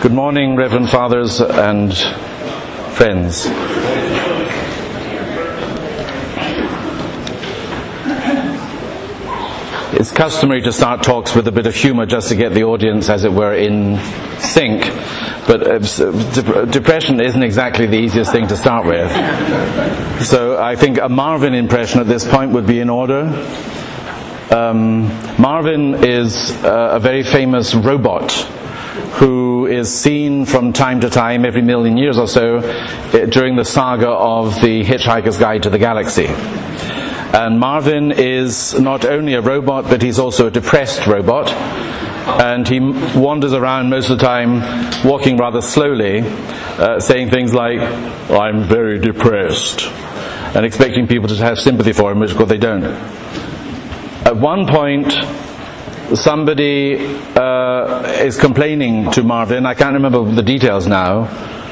Good morning, Reverend Fathers and friends. It's customary to start talks with a bit of humor just to get the audience, as it were, in sync. But depression isn't exactly the easiest thing to start with. So I think a Marvin impression at this point would be in order. Marvin is a very famous robot who is seen from time to time, every million years or so, during the saga of The Hitchhiker's Guide to the Galaxy. And Marvin is not only a robot, but he's also a depressed robot. And he wanders around most of the time, walking rather slowly, saying things like, "I'm very depressed," and expecting people to have sympathy for him, which of course they don't. At one point, somebody is complaining to Marvin, I can't remember the details now,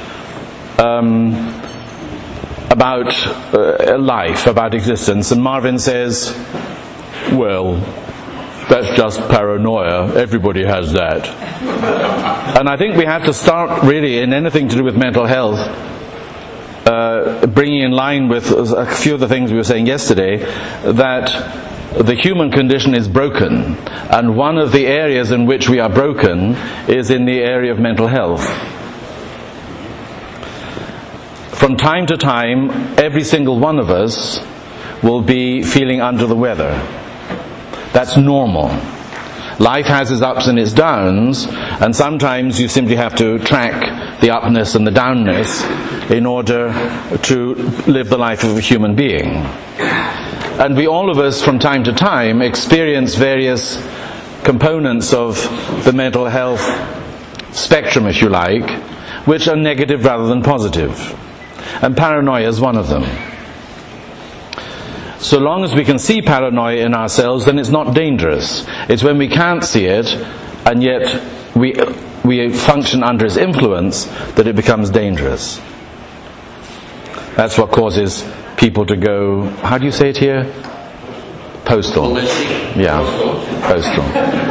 about life, about existence, and Marvin says, "Well, that's just paranoia. Everybody has that." And I think we have to start really in anything to do with mental health, bringing in line with a few of the things we were saying yesterday, that the human condition is broken, and one of the areas in which we are broken is in the area of mental health. From time to time, every single one of us will be feeling under the weather. That's normal. Life has its ups and its downs, and sometimes you simply have to track the upness and the downness in order to live the life of a human being. And we all of us, from time to time, experience various components of the mental health spectrum, if you like, which are negative rather than positive. And paranoia is one of them. So long as we can see paranoia in ourselves, then it's not dangerous. It's when we can't see it, and yet we function under its influence, that it becomes dangerous. That's what causes people to go, how do you say it here? Postal. Yeah, postal.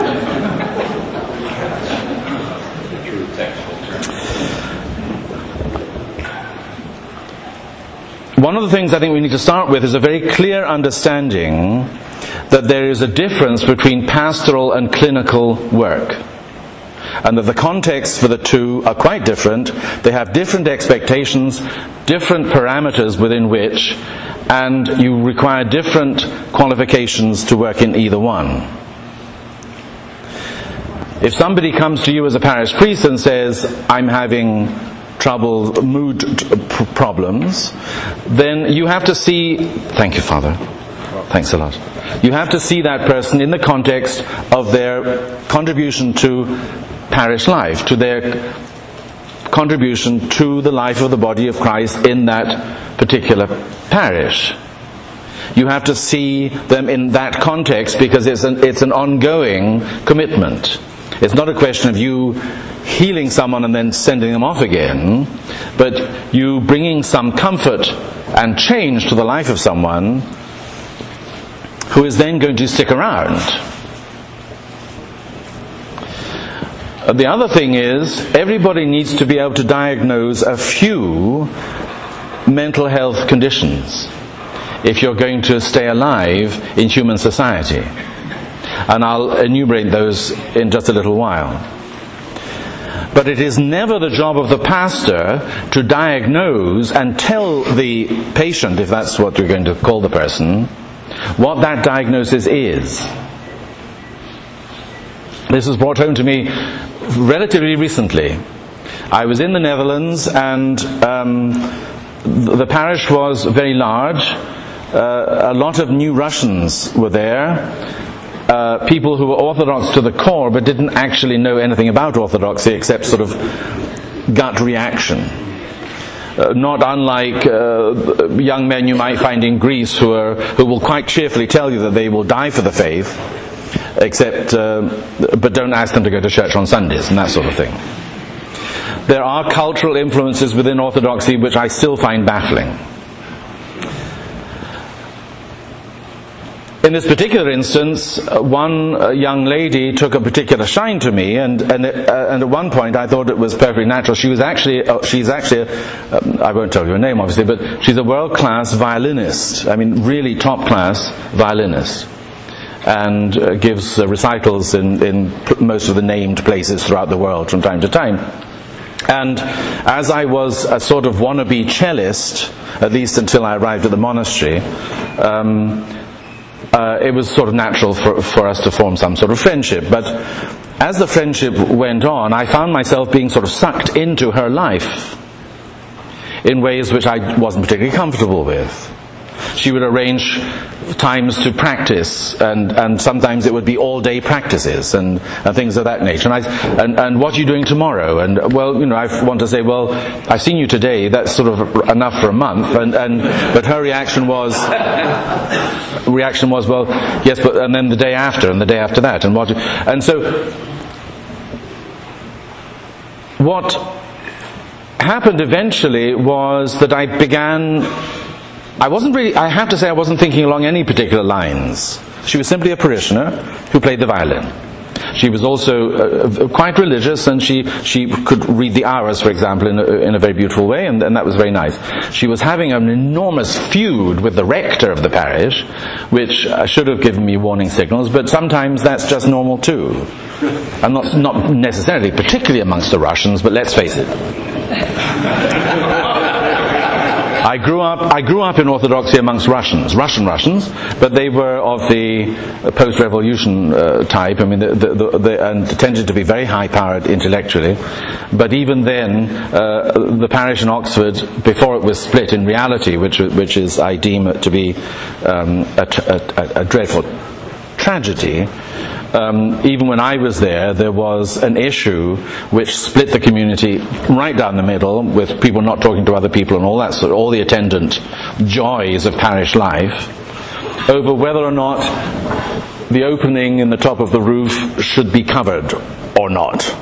One of the things I think we need to start with is a very clear understanding that there is a difference between pastoral and clinical work, and that the contexts for the two are quite different. They have different expectations, different parameters within which, and you require different qualifications to work in either one. If somebody comes to you as a parish priest and says, "I'm having trouble, mood problems," then you have to see, thank you, Father, thanks a lot. You have to see that person in the context of their contribution to parish life, to their contribution to the life of the body of Christ in that particular parish. You have to see them in that context, because it's an ongoing commitment. It's not a question of you healing someone and then sending them off again, but you bringing some comfort and change to the life of someone who is then going to stick around. The other thing is, everybody needs to be able to diagnose a few mental health conditions if you're going to stay alive in human society. And I'll enumerate those in just a little while. But it is never the job of the pastor to diagnose and tell the patient, if that's what we're going to call the person, what that diagnosis is. This was brought home to me relatively recently. I was in the Netherlands, and the parish was very large. A lot of new Russians were there. People who were Orthodox to the core but didn't actually know anything about Orthodoxy except sort of gut reaction. Not unlike young men you might find in Greece who will quite cheerfully tell you that they will die for the faith, but don't ask them to go to church on Sundays and that sort of thing. There are cultural influences within Orthodoxy which I still find baffling. in this particular instance, one young lady took a particular shine to me, and at one point I thought it was perfectly natural. She's actually, I won't tell you her name obviously, but she's a world-class violinist. I mean, really top-class violinist. And gives recitals in most of the named places throughout the world from time to time. And as I was a sort of wannabe cellist, at least until I arrived at the monastery, it was sort of natural for us to form some sort of friendship. But as the friendship went on, I found myself being sort of sucked into her life in ways which I wasn't particularly comfortable with. She would arrange times to practice, and sometimes it would be all-day practices and things of that nature. And what are you doing tomorrow? And well, I want to say, well, I've seen you today. That's sort of enough for a month. But her reaction was, well, yes, but and then the day after, and the day after that, and so what happened eventually was that I have to say I wasn't thinking along any particular lines. She was simply a parishioner who played the violin. She was also quite religious, and she could read the hours, for example, in a very beautiful way, and that was very nice. She was having an enormous feud with the rector of the parish, which should have given me warning signals, but sometimes that's just normal too. And not necessarily, particularly amongst the Russians, but let's face it. I grew up in Orthodoxy amongst Russians, but they were of the post-revolution type. I mean, and tended to be very high-powered intellectually. But even then, the parish in Oxford, before it was split, in reality, which is I deem to be a dreadful tragedy. Even when I was there was an issue which split the community right down the middle, with people not talking to other people and all that sort of, all the attendant joys of parish life, over whether or not the opening in the top of the roof should be covered or not.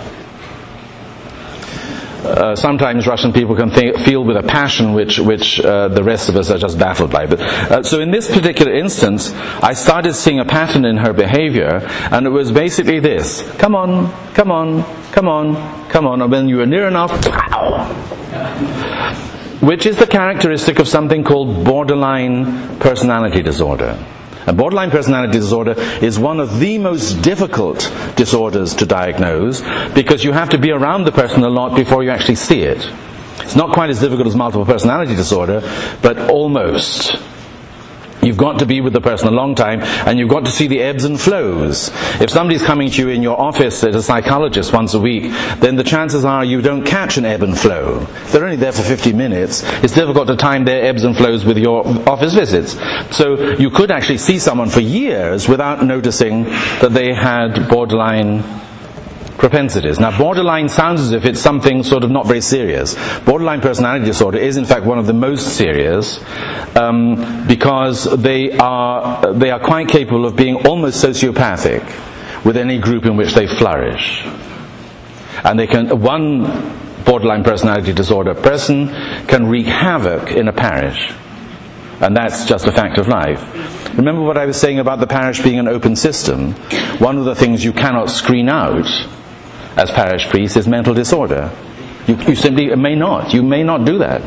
Sometimes Russian people can feel with a passion which the rest of us are just baffled by. But so in this particular instance, I started seeing a pattern in her behavior, and it was basically this: come on, come on, come on, come on, and when you were near enough, pow! Which is the characteristic of something called borderline personality disorder. And borderline personality disorder is one of the most difficult disorders to diagnose, because you have to be around the person a lot before you actually see it. It's not quite as difficult as multiple personality disorder, but almost. You've got to be with the person a long time, and you've got to see the ebbs and flows. If somebody's coming to you in your office as a psychologist once a week, then the chances are you don't catch an ebb and flow. If they're only there for 50 minutes, it's difficult to time their ebbs and flows with your office visits. So you could actually see someone for years without noticing that they had borderline propensities. Now, borderline sounds as if it's something sort of not very serious. Borderline personality disorder is in fact one of the most serious, because they are quite capable of being almost sociopathic with any group in which they flourish. And one borderline personality disorder person can wreak havoc in a parish. And that's just a fact of life. Remember what I was saying about the parish being an open system? One of the things you cannot screen out as parish priest is mental disorder. You simply may not. You may not do that.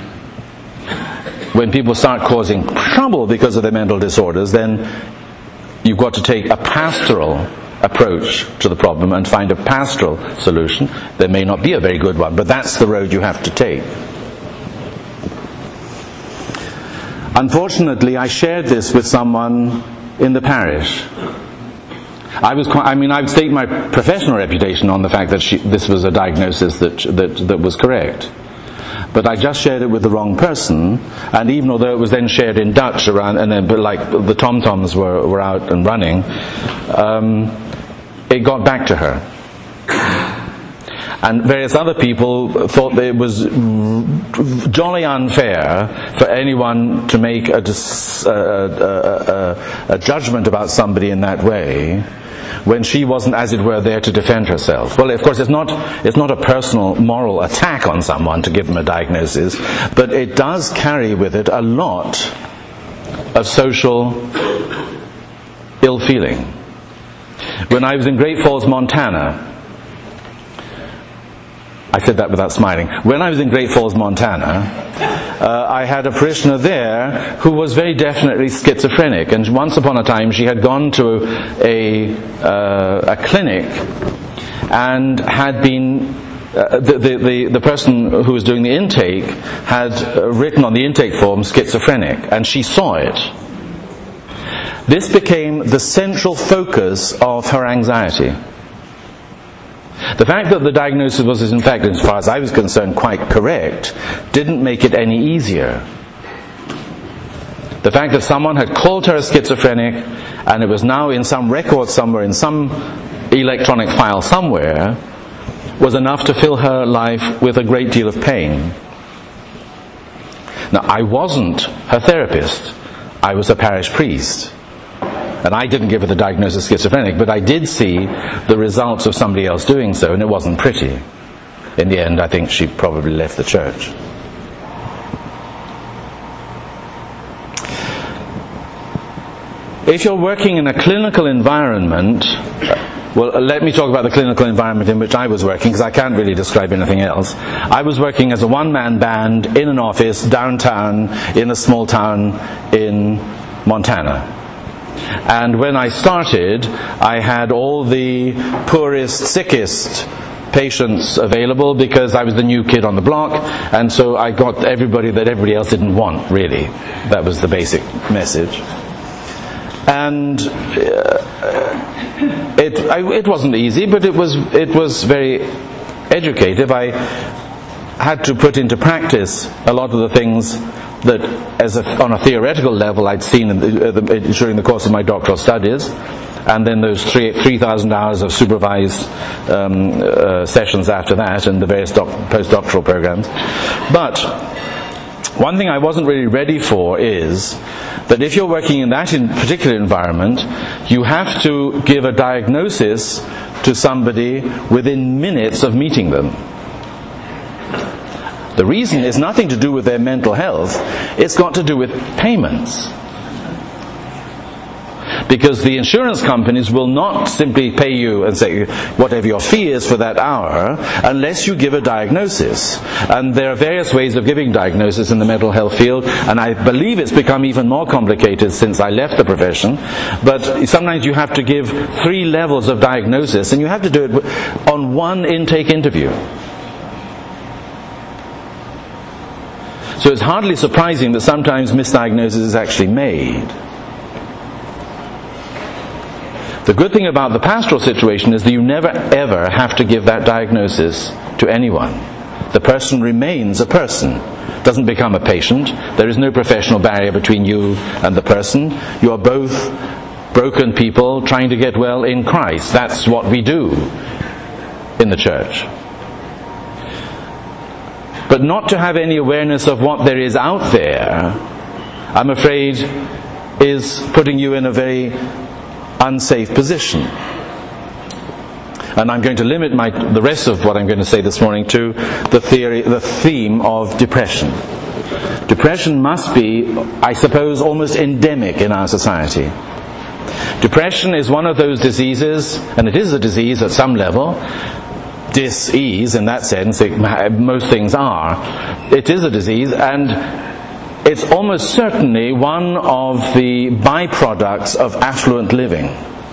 When people start causing trouble because of their mental disorders, then you've got to take a pastoral approach to the problem and find a pastoral solution. There may not be a very good one, but that's the road you have to take. Unfortunately, I shared this with someone in the parish. I would stake my professional reputation on the fact that this was a diagnosis that was correct. But I just shared it with the wrong person, and even although it was then shared in Dutch around, and then like the tom-toms were out and running, it got back to her. And various other people thought that it was jolly unfair for anyone to make a judgment about somebody in that way, when she wasn't, as it were, there to defend herself. Well, of course, it's not a personal moral attack on someone to give them a diagnosis, but it does carry with it a lot of social ill feeling. When I was in Great Falls, Montana, I said that without smiling. When I was in Great Falls, Montana, I had a parishioner there who was very definitely schizophrenic, and once upon a time she had gone to a clinic and had been the person who was doing the intake had written on the intake form schizophrenic, and she saw it. This became the central focus of her anxiety. The fact that the diagnosis was, in fact, as far as I was concerned, quite correct, didn't make it any easier. The fact that someone had called her a schizophrenic, and it was now in some record somewhere, in some electronic file somewhere, was enough to fill her life with a great deal of pain. Now, I wasn't her therapist. I was a parish priest. And I didn't give her the diagnosis schizophrenic, but I did see the results of somebody else doing so, and it wasn't pretty. In the end, I think she probably left the church. If you're working in a clinical environment, well, let me talk about the clinical environment in which I was working, because I can't really describe anything else. I was working as a one-man band in an office downtown in a small town in Montana. And when I started, I had all the poorest, sickest patients available because I was the new kid on the block, and so I got everybody that everybody else didn't want, really. That was the basic message. And it wasn't easy, but it was very educative. I had to put into practice a lot of the things that, on a theoretical level, I'd seen during the course of my doctoral studies, and then those 3,000 hours of supervised sessions after that, and the various postdoctoral programs. But one thing I wasn't really ready for is that if you're working in that particular environment, you have to give a diagnosis to somebody within minutes of meeting them. The reason is nothing to do with their mental health, it's got to do with payments. Because the insurance companies will not simply pay you and say whatever your fee is for that hour unless you give a diagnosis. And there are various ways of giving diagnosis in the mental health field, and I believe it's become even more complicated since I left the profession. But sometimes you have to give 3 levels of diagnosis, and you have to do it on one intake interview. So it's hardly surprising that sometimes misdiagnosis is actually made. The good thing about the pastoral situation is that you never ever have to give that diagnosis to anyone. The person remains a person, doesn't become a patient. There is no professional barrier between you and the person. You are both broken people trying to get well in Christ. That's what we do in the church. But not to have any awareness of what there is out there, I'm afraid, is putting you in a very unsafe position. And I'm going to limit the rest of what I'm going to say this morning to the theme of depression. Depression must be, I suppose, almost endemic in our society. Depression is one of those diseases, and it is a disease at some level, dis-ease in that sense, most things are. It is a disease, and it's almost certainly one of the byproducts of affluent living.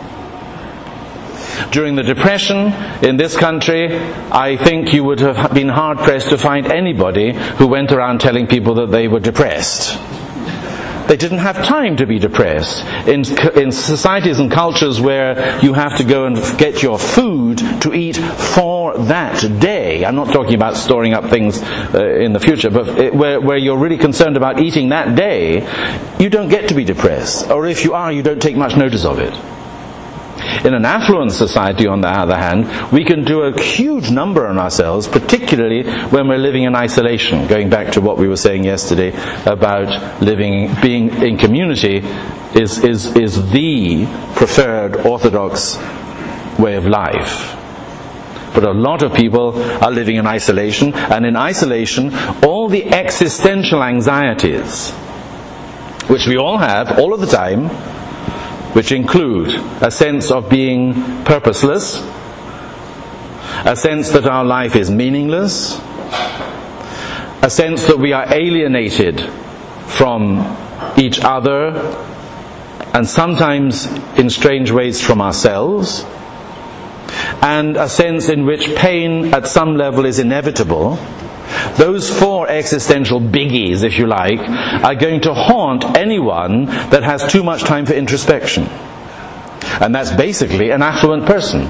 During the Depression in this country, I think you would have been hard-pressed to find anybody who went around telling people that they were depressed. They didn't have time to be depressed. In societies and cultures where you have to go and get your food to eat for that day, I'm not talking about storing up things in the future, but where you're really concerned about eating that day, you don't get to be depressed. Or if you are, you don't take much notice of it. In an affluent society, on the other hand, we can do a huge number on ourselves, particularly when we're living in isolation. Going back to what we were saying yesterday about being in community is the preferred orthodox way of life. But a lot of people are living in isolation, and in isolation, all the existential anxieties, which we all have all of the time, which include a sense of being purposeless, a sense that our life is meaningless, a sense that we are alienated from each other and sometimes in strange ways from ourselves, and a sense in which pain at some level is inevitable. Those four existential biggies, if you like, are going to haunt anyone that has too much time for introspection. And that's basically an affluent person.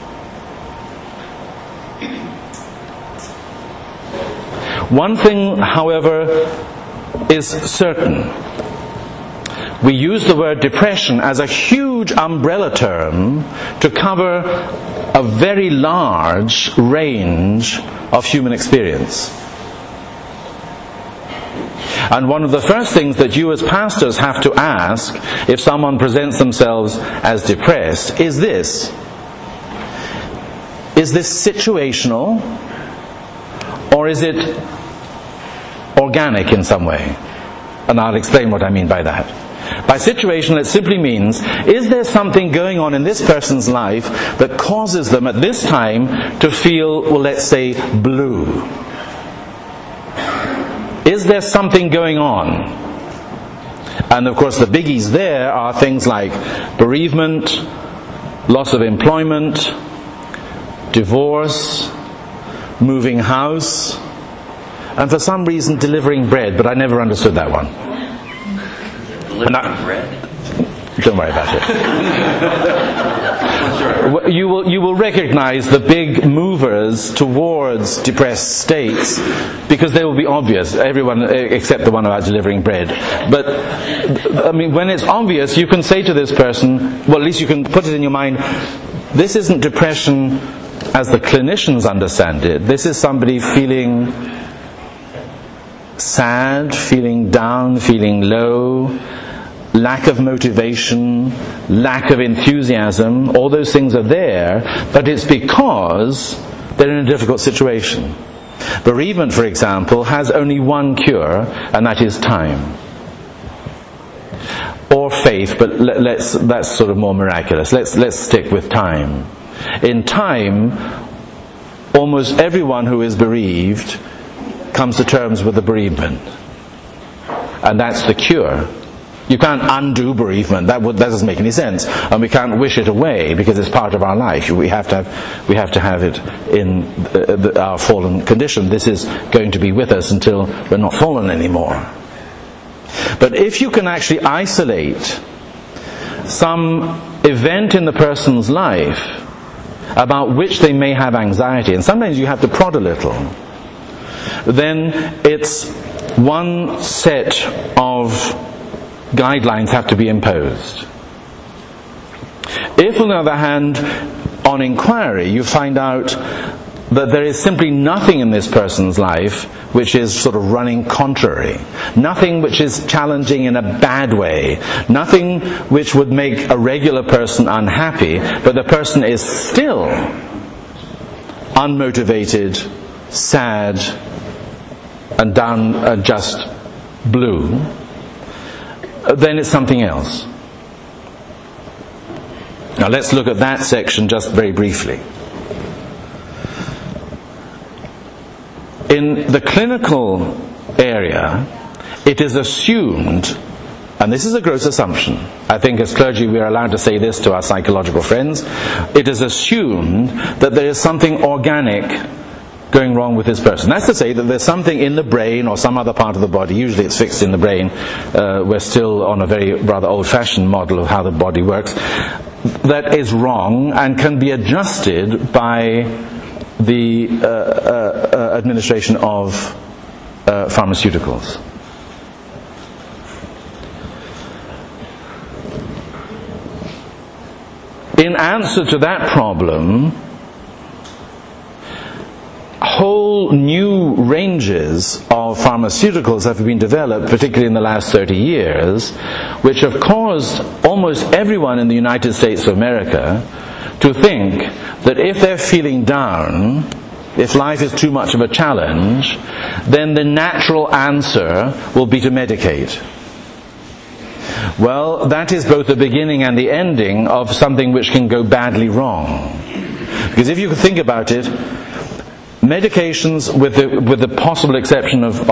One thing, however, is certain. We use the word depression as a huge umbrella term to cover a very large range of human experience. And one of the first things that you as pastors have to ask if someone presents themselves as depressed is this: is this situational, or is it organic in some way? And I'll explain what I mean by that. By situational, it simply means, is there something going on in this person's life that causes them at this time to feel, well, let's say, blue? Is there something going on? And of course the biggies there are things like bereavement, loss of employment, divorce, moving house, and for some reason delivering bread, but I never understood that one. Delivering bread? Don't worry about it. You will recognize the big movers towards depressed states because they will be obvious. Everyone except the one about delivering bread. But I mean, when it's obvious, you can say to this person, well, at least you can put it in your mind, this isn't depression as the clinicians understand it. This is somebody feeling sad, feeling down, feeling low, lack of motivation, lack of enthusiasm. All those things are there, but it's because they're in a difficult situation. Bereavement, for example, has only one cure, and that is time. Or faith, but that's sort of more miraculous. Let's stick with time. In time, almost everyone who is bereaved comes to terms with the bereavement. And that's the cure. You can't undo bereavement. That doesn't make any sense. And we can't wish it away because it's part of our life. We have to have it in our fallen condition. This is going to be with us until we're not fallen anymore. But if you can actually isolate some event in the person's life about which they may have anxiety, and sometimes you have to prod a little, then it's one set of guidelines have to be imposed. If, on the other hand, on inquiry, you find out that there is simply nothing in this person's life which is sort of running contrary, nothing which is challenging in a bad way, nothing which would make a regular person unhappy, but the person is still unmotivated, sad, and down, just blue, then it's something else. Now let's look at that section just very briefly. In the clinical area, it is assumed, and this is a gross assumption, I think as clergy we are allowed to say this to our psychological friends, it is assumed that there is something organic going wrong with this person. That's to say that there's something in the brain or some other part of the body, usually it's fixed in the brain, we're still on a very rather old-fashioned model of how the body works, that is wrong and can be adjusted by the administration of pharmaceuticals. In answer to that problem, whole new ranges of pharmaceuticals have been developed, particularly in the last 30 years, which have caused almost everyone in the United States of America to think that if they're feeling down, if life is too much of a challenge, then the natural answer will be to medicate. Well, that is both the beginning and the ending of something which can go badly wrong. Because if you could think about it, medications, with the possible exception of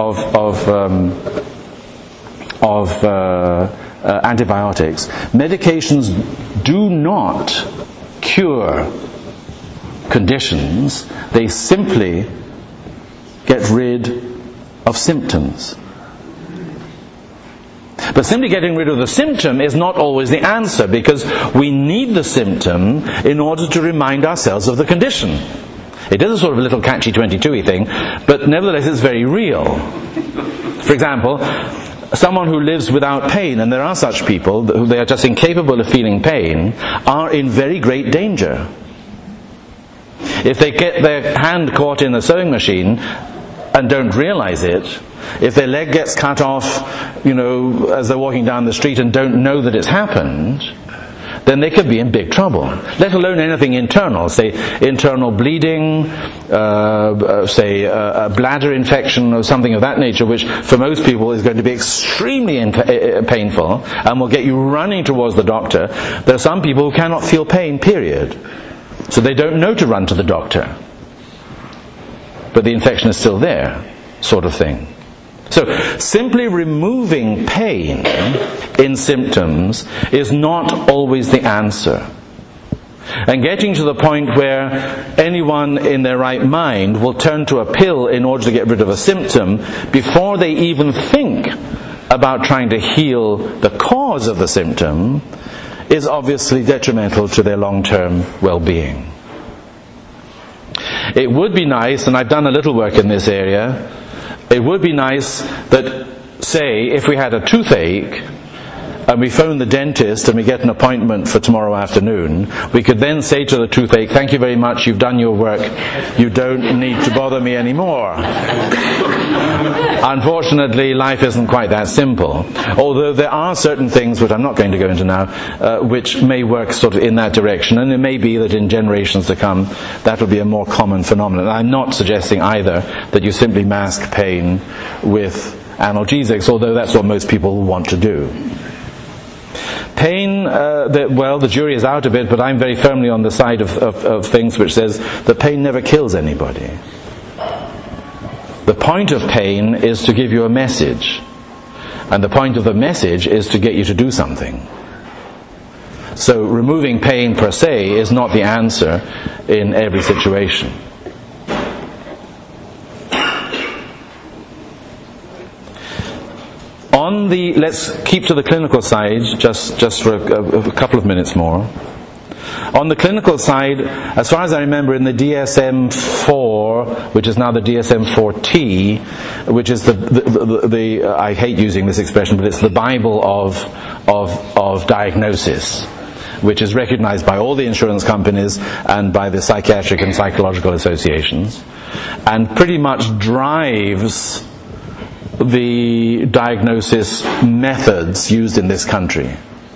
antibiotics, medications do not cure conditions. They simply get rid of symptoms. But simply getting rid of the symptom is not always the answer, because we need the symptom in order to remind ourselves of the condition. It is a sort of a little catchy-22-y thing, but nevertheless it's very real. For example, someone who lives without pain, and there are such people who they are just incapable of feeling pain, are in very great danger. If they get their hand caught in a sewing machine and don't realize it, if their leg gets cut off, as they're walking down the street and don't know that it's happened, then they could be in big trouble. Let alone anything internal, say internal bleeding, a bladder infection or something of that nature, which for most people is going to be extremely painful and will get you running towards the doctor. There are some people who cannot feel pain, period. So they don't know to run to the doctor. But the infection is still there, sort of thing. So, simply removing pain in symptoms is not always the answer. And getting to the point where anyone in their right mind will turn to a pill in order to get rid of a symptom before they even think about trying to heal the cause of the symptom is obviously detrimental to their long-term well-being. It would be nice, and I've done a little work in this area, it would be nice that, say, if we had a toothache and we phone the dentist and we get an appointment for tomorrow afternoon, we could then say to the toothache, "Thank you very much, you've done your work, you don't need to bother me anymore." Unfortunately, life isn't quite that simple. Although there are certain things, which I'm not going to go into now, which may work sort of in that direction, and it may be that in generations to come that will be a more common phenomenon. I'm not suggesting either that you simply mask pain with analgesics, although that's what most people want to do. Pain, the jury is out a bit, but I'm very firmly on the side of things which says that pain never kills anybody. The point of pain is to give you a message, and the point of the message is to get you to do something. So removing pain per se is not the answer in every situation. Let's keep to the clinical side just for a couple of minutes more. On the clinical side, as far as I remember, in the DSM-4, which is now the DSM-4T, which is the I hate using this expression, but it's the Bible of diagnosis, which is recognized by all the insurance companies and by the psychiatric and psychological associations, and pretty much drives the diagnosis methods used in this country.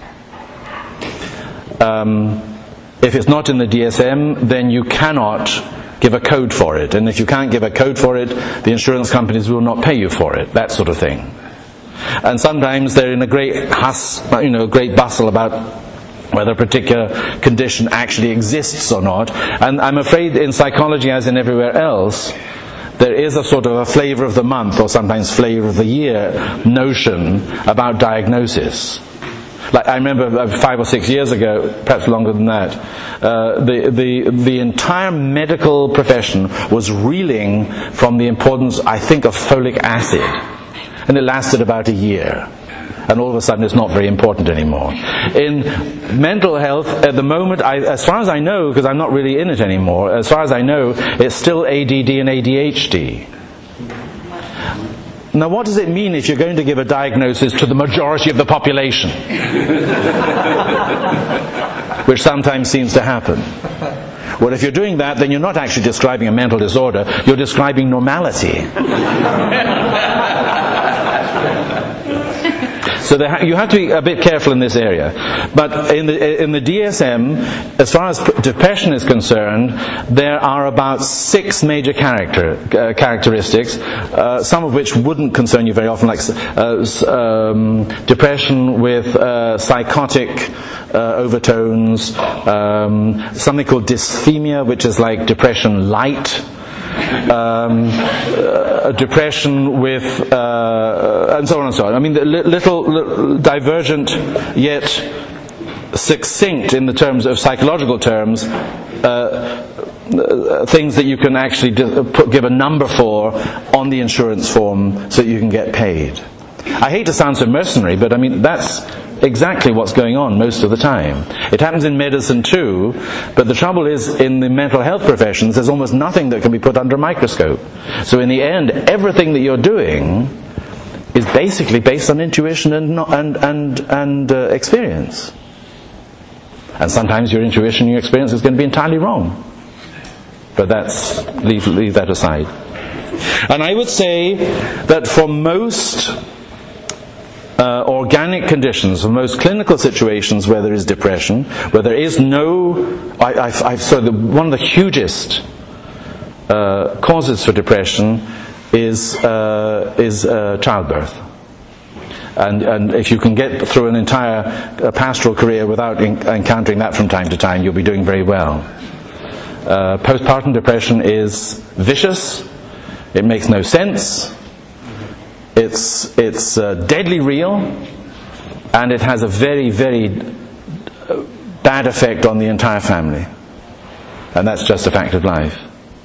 If it's not in the DSM, then you cannot give a code for it. And if you can't give a code for it, the insurance companies will not pay you for it. That sort of thing. And sometimes they're in a great great bustle about whether a particular condition actually exists or not. And I'm afraid in psychology, as in everywhere else, there is a sort of a flavor of the month, or sometimes flavor of the year notion about diagnosis. Like I remember 5 or 6 years ago, perhaps longer than that, the entire medical profession was reeling from the importance, I think, of folic acid. And it lasted about a year. And all of a sudden it's not very important anymore. In mental health, at the moment, as far as I know, because I'm not really in it anymore, as far as I know, it's still ADD and ADHD. Now what does it mean if you're going to give a diagnosis to the majority of the population? Which sometimes seems to happen. Well, if you're doing that, then you're not actually describing a mental disorder, you're describing normality. So you have to be a bit careful in this area. But in the DSM, as far as depression is concerned, there are about 6 major characteristics, some of which wouldn't concern you very often, like depression with psychotic overtones, something called dysthymia, which is like depression light, depression with, and so on and so on. I mean, little divergent yet succinct in the terms of psychological terms, things that you can actually give a number for on the insurance form so that you can get paid. I hate to sound so mercenary, but I mean, that's exactly what's going on most of the time. It happens in medicine too, but the trouble is, in the mental health professions, there's almost nothing that can be put under a microscope. So in the end, everything that you're doing is basically based on intuition and experience. And sometimes your intuition and your experience is going to be entirely wrong. But leave that aside. And I would say that for most organic conditions, for most clinical situations where there is depression, where there is no, one of the hugest causes for depression is childbirth. And if you can get through an entire pastoral career without encountering that from time to time, you'll be doing very well. Postpartum depression is vicious. It makes no sense. It's deadly real, and it has a very, very bad effect on the entire family. And that's just a fact of life.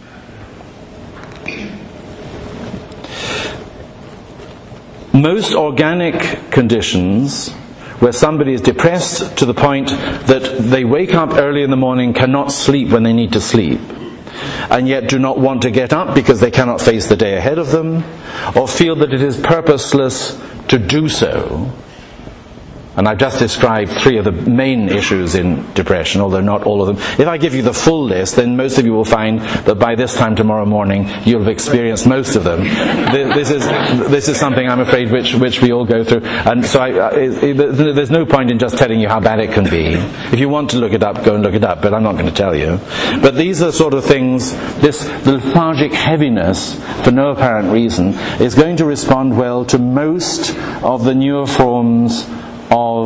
Most organic conditions where somebody is depressed to the point that they wake up early in the morning, cannot sleep when they need to sleep, and yet do not want to get up because they cannot face the day ahead of them, or feel that it is purposeless to do so. And I've just described 3 of the main issues in depression, although not all of them. If I give you the full list, then most of you will find that by this time tomorrow morning you'll have experienced most of them. This is something, I'm afraid, which we all go through. And so there's no point in just telling you how bad it can be. If you want to look it up, go and look it up, but I'm not going to tell you. But these are sort of things, this lethargic heaviness, for no apparent reason, is going to respond well to most of the newer forms of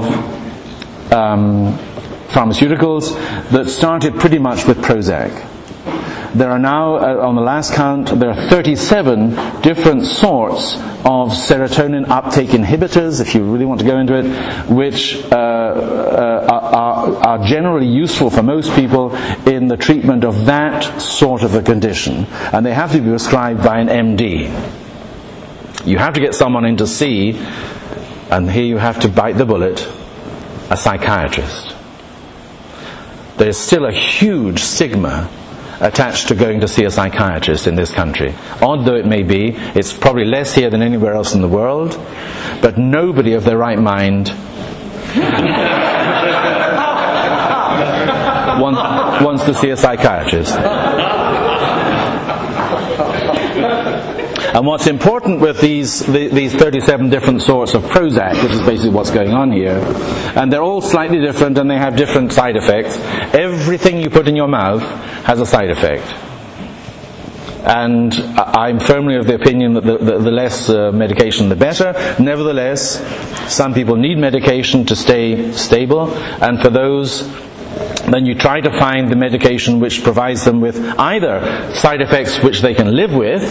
pharmaceuticals that started pretty much with Prozac. There are now, on the last count, there are 37 different sorts of serotonin uptake inhibitors, if you really want to go into it, which are generally useful for most people in the treatment of that sort of a condition. And they have to be prescribed by an MD. You have to get someone in to see, and here you have to bite the bullet, a psychiatrist. There's still a huge stigma attached to going to see a psychiatrist in this country. Odd though it may be, it's probably less here than anywhere else in the world, but nobody of their right mind wants to see a psychiatrist. And what's important with these 37 different sorts of Prozac, which is basically what's going on here, and they're all slightly different and they have different side effects. Everything you put in your mouth has a side effect. And I'm firmly of the opinion that the less medication the better. Nevertheless, some people need medication to stay stable, and for those, then you try to find the medication which provides them with either side effects which they can live with,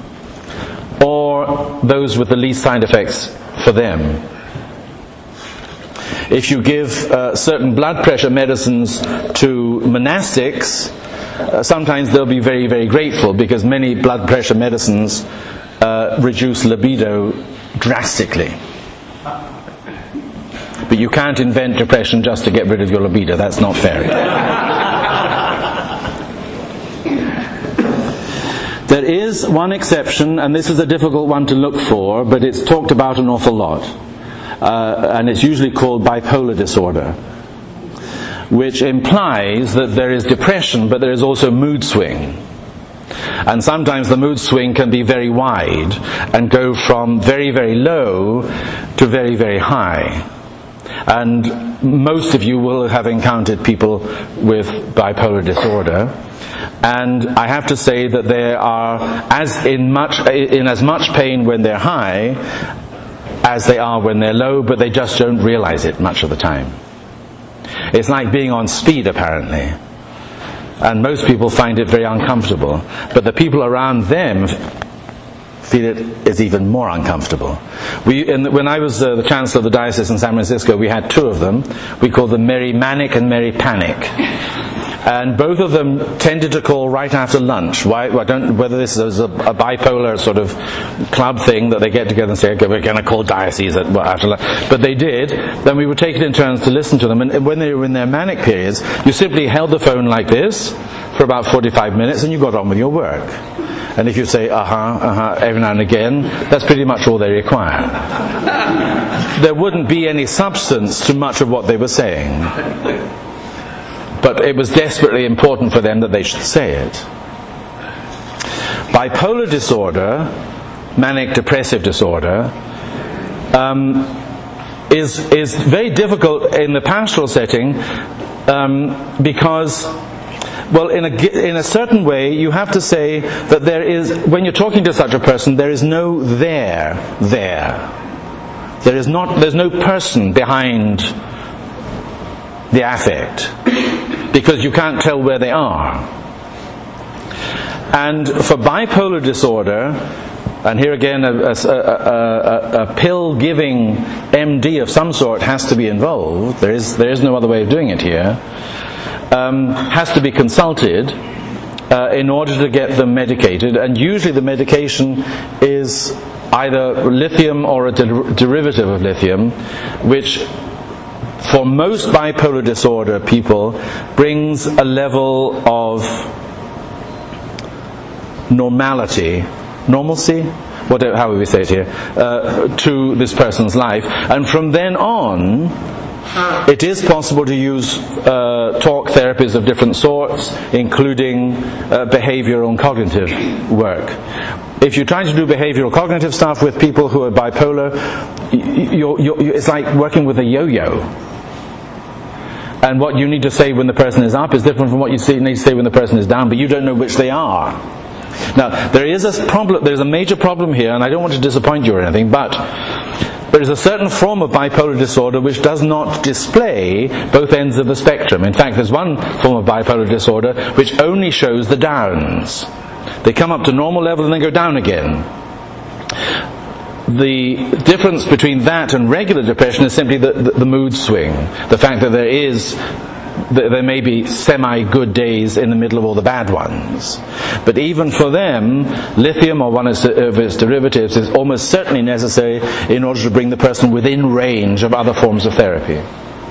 or those with the least side effects for them. If you give certain blood pressure medicines to monastics, sometimes they'll be very, very grateful, because many blood pressure medicines reduce libido drastically. But you can't invent depression just to get rid of your libido. That's not fair. There is one exception, and this is a difficult one to look for, but it's talked about an awful lot. And it's usually called bipolar disorder, which implies that there is depression, but there is also mood swing. And sometimes the mood swing can be very wide and go from very, very low to very, very high. And most of you will have encountered people with bipolar disorder. And I have to say that they are in as much pain when they're high as they are when they're low, but they just don't realize it much of the time. It's like being on speed, apparently. And most people find it very uncomfortable. But the people around them feel it is even more uncomfortable. When I was the Chancellor of the Diocese in San Francisco, we had two of them. We called them Merry Manic and Merry Panic. And both of them tended to call right after lunch. I don't know whether this is a bipolar sort of club thing that they get together and say, okay, we're going to call diocese after lunch. But they did. Then we would take it in turns to listen to them. And when they were in their manic periods, you simply held the phone like this for about 45 minutes and you got on with your work. And if you say, every now and again, that's pretty much all they require. There wouldn't be any substance to much of what they were saying. But it was desperately important for them that they should say it. Bipolar disorder, manic depressive disorder, is very difficult in the pastoral setting because, well, in a certain way, you have to say that there is, when you're talking to such a person, there is no there. There's no person behind the affect, because you can't tell where they are. And for bipolar disorder, and here again a pill-giving MD of some sort has to be involved, there is no other way of doing it here, has to be consulted in order to get them medicated, and usually the medication is either lithium or a derivative of lithium, which for most bipolar disorder people brings a level of normalcy, how would we say it here, to this person's life. And from then on, it is possible to use talk therapies of different sorts, including behavioral and cognitive work. If you try to do behavioral cognitive stuff with people who are bipolar, it's like working with a yo-yo. And what you need to say when the person is up is different from what you need to say when the person is down, but you don't know which they are. Now, there's a major problem here, and I don't want to disappoint you or anything, but there is a certain form of bipolar disorder which does not display both ends of the spectrum. In fact, there's one form of bipolar disorder which only shows the downs. They come up to normal level and then go down again. The difference between that and regular depression is simply the mood swing. The fact that there may be semi-good days in the middle of all the bad ones. But even for them, lithium or one of its derivatives is almost certainly necessary in order to bring the person within range of other forms of therapy.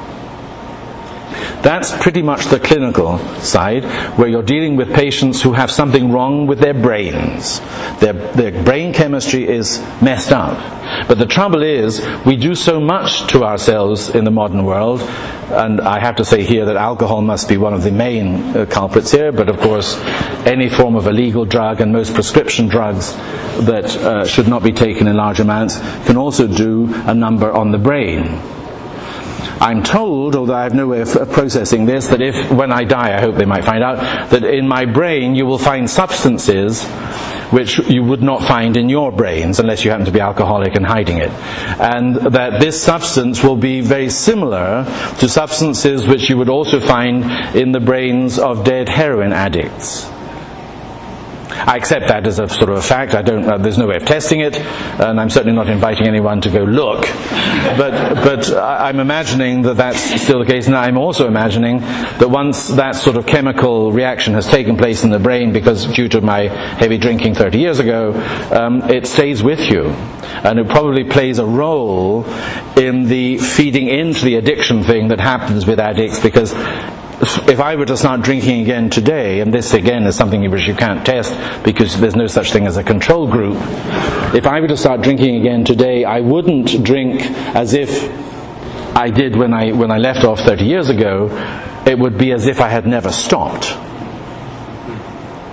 That's pretty much the clinical side, where you're dealing with patients who have something wrong with their brains. Their brain chemistry is messed up. But the trouble is, we do so much to ourselves in the modern world, and I have to say here that alcohol must be one of the main culprits here, but of course any form of illegal drug and most prescription drugs that should not be taken in large amounts can also do a number on the brain. I'm told, although I have no way of processing this, that when I die, I hope they might find out, that in my brain you will find substances which you would not find in your brains unless you happen to be alcoholic and hiding it. And that this substance will be very similar to substances which you would also find in the brains of dead heroin addicts. I accept that as a sort of a fact. There's no way of testing it, and I'm certainly not inviting anyone to go look. But I'm imagining that that's still the case, and I'm also imagining that once that sort of chemical reaction has taken place in the brain, because due to my heavy drinking 30 years ago, it stays with you, and it probably plays a role in the feeding into the addiction thing that happens with addicts, because if I were to start drinking again today, and this again is something which you can't test because there's no such thing as a control group, if I were to start drinking again today, I wouldn't drink as if I did when I left off 30 years ago. It would be as if I had never stopped.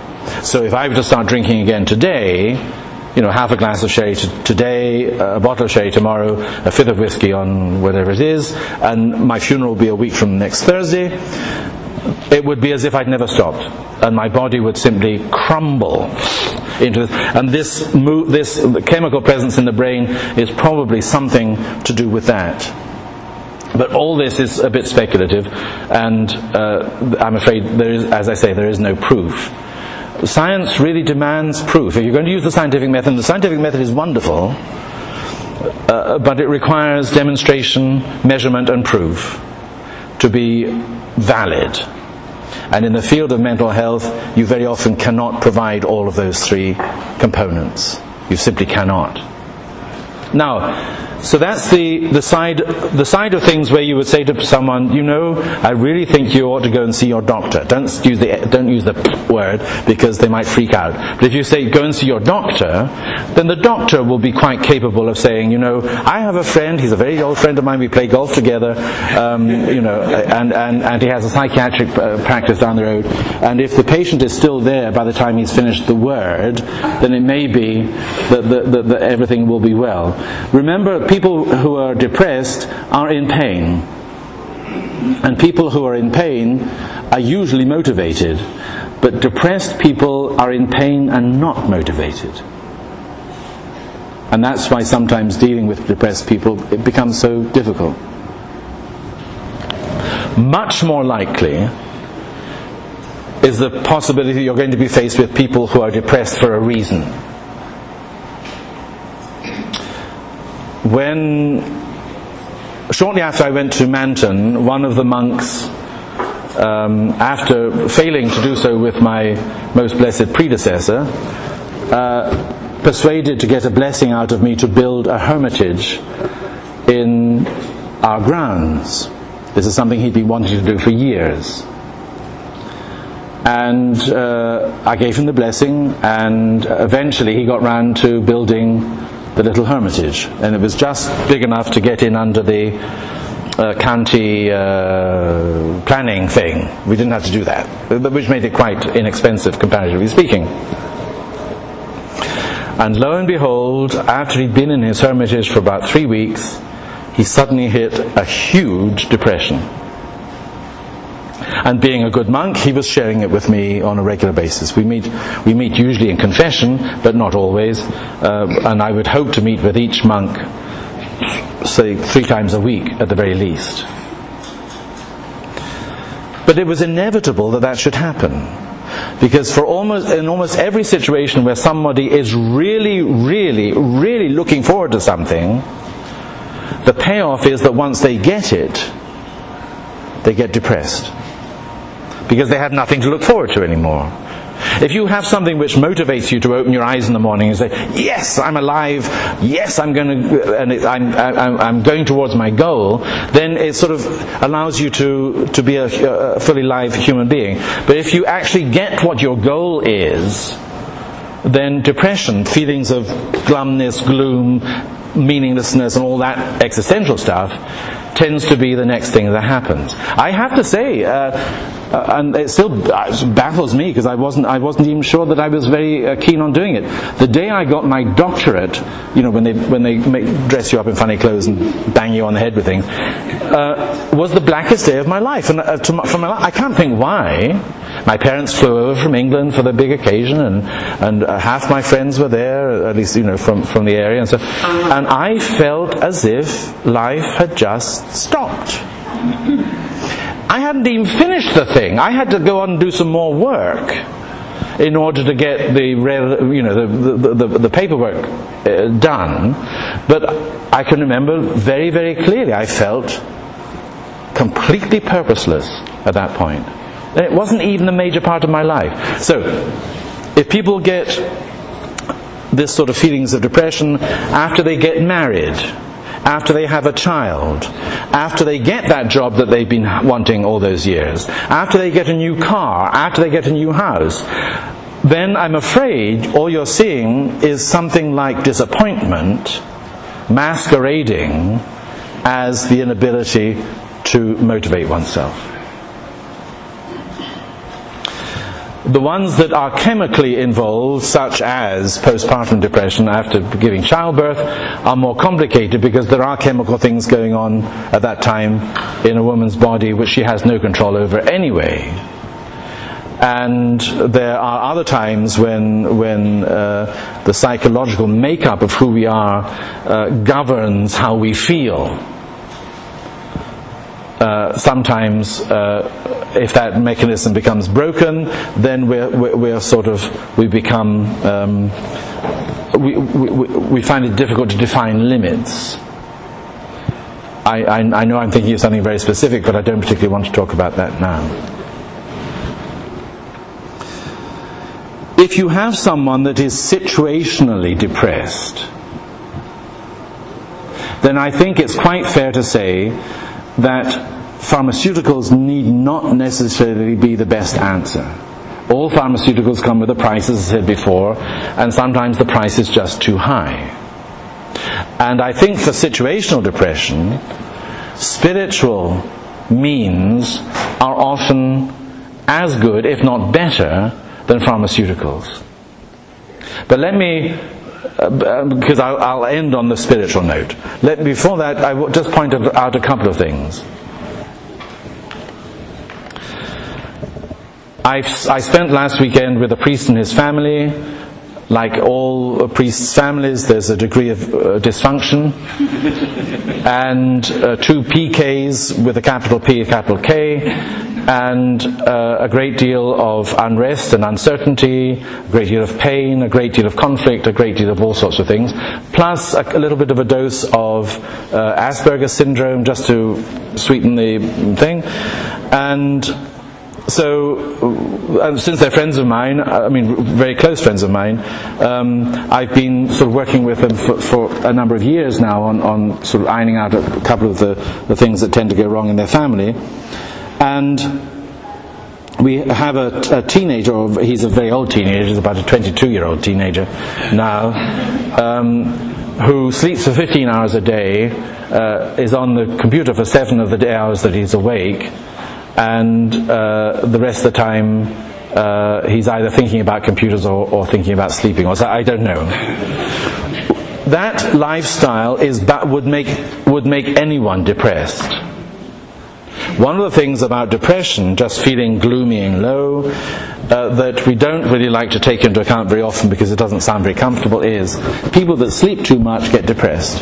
So if I were to start drinking again today, half a glass of sherry today, a bottle of sherry tomorrow, a fifth of whiskey on whatever it is, and my funeral will be a week from next Thursday, it would be as if I'd never stopped. And my body would simply crumble into this. And this chemical presence in the brain is probably something to do with that. But all this is a bit speculative, and I'm afraid there is no proof. Science really demands proof. If you're going to use the scientific method is wonderful, but it requires demonstration, measurement, and proof to be valid. And in the field of mental health, you very often cannot provide all of those three components. You simply cannot. Now, so that's the side of things where you would say to someone, I really think you ought to go and see your doctor. Don't use the word, because they might freak out. But if you say go and see your doctor, then the doctor will be quite capable of saying, I have a friend, he's a very old friend of mine, we play golf together, and he has a psychiatric practice down the road, and if the patient is still there by the time he's finished the word, then it may be that everything will be well. Remember, people who are depressed are in pain. And people who are in pain are usually motivated. But depressed people are in pain and not motivated. And that's why sometimes dealing with depressed people, it becomes so difficult. Much more likely is the possibility that you're going to be faced with people who are depressed for a reason. Shortly after I went to Manton, one of the monks, after failing to do so with my most blessed predecessor, persuaded to get a blessing out of me to build a hermitage in our grounds. This is something he'd been wanting to do for years. And I gave him the blessing, and eventually he got round to building the little hermitage, and it was just big enough to get in under the county planning thing. We didn't have to do that, which made it quite inexpensive, comparatively speaking. And lo and behold, after he'd been in his hermitage for about 3 weeks, he suddenly hit a huge depression. And being a good monk, he was sharing it with me on a regular basis. We meet usually in confession, but not always. And I would hope to meet with each monk, say 3 times a week at the very least. But it was inevitable that should happen. Because in almost every situation where somebody is really, really, really looking forward to something, the payoff is that once they get it, they get depressed. Because they have nothing to look forward to anymore. If you have something which motivates you to open your eyes in the morning and say, yes, I'm alive, yes, I'm going towards my goal, then it sort of allows you to be a fully live human being. But if you actually get what your goal is, then depression, feelings of glumness, gloom, meaninglessness, and all that existential stuff tends to be the next thing that happens. I have to say, and it still baffles me, because I wasn't even sure that I was very keen on doing it. The day I got my doctorate, when they dress you up in funny clothes and bang you on the head with things, was the blackest day of my life. And I can't think why. My parents flew over from England for the big occasion, and half my friends were there, at least from the area, and so. And I felt as if life had just stopped. I hadn't even finished the thing. I had to go on and do some more work in order to get the paperwork done. But I can remember very, very clearly I felt completely purposeless at that point. And it wasn't even a major part of my life. So, if people get this sort of feelings of depression after they get married, after they have a child, after they get that job that they've been wanting all those years, after they get a new car, after they get a new house, then I'm afraid all you're seeing is something like disappointment masquerading as the inability to motivate oneself. The ones that are chemically involved, such as postpartum depression after giving childbirth, are more complicated because there are chemical things going on at that time in a woman's body which she has no control over anyway. And there are other times when the psychological makeup of who we are governs how we feel. Sometimes, if that mechanism becomes broken, then we find it difficult to define limits. I know I'm thinking of something very specific, but I don't particularly want to talk about that now. If you have someone that is situationally depressed, then I think it's quite fair to say that pharmaceuticals need not necessarily be the best answer. All pharmaceuticals come with a price, as I said before, and sometimes the price is just too high. And I think for situational depression, spiritual means are often as good, if not better, than pharmaceuticals. But let me, because I'll end on the spiritual note. Before that, I will just point out a couple of things. I spent last weekend with a priest and his family. Like all priests' families, there's a degree of dysfunction. And 2 PKs with a capital P, a capital K, and a great deal of unrest and uncertainty, a great deal of pain, a great deal of conflict, a great deal of all sorts of things, plus a little bit of a dose of Asperger's syndrome just to sweeten the thing. And so, since they're friends of mine, I mean very close friends of mine, I've been sort of working with them for a number of years now on sort of ironing out a couple of the things that tend to go wrong in their family. And we have a teenager, or he's a very old teenager, he's about a 22-year-old teenager now, who sleeps for 15 hours a day, is on the computer for 7 of the hours that he's awake, and the rest of the time he's either thinking about computers or thinking about sleeping, or so, I don't know. That lifestyle would make anyone depressed. One of the things about depression, just feeling gloomy and low, that we don't really like to take into account very often because it doesn't sound very comfortable, is people that sleep too much get depressed.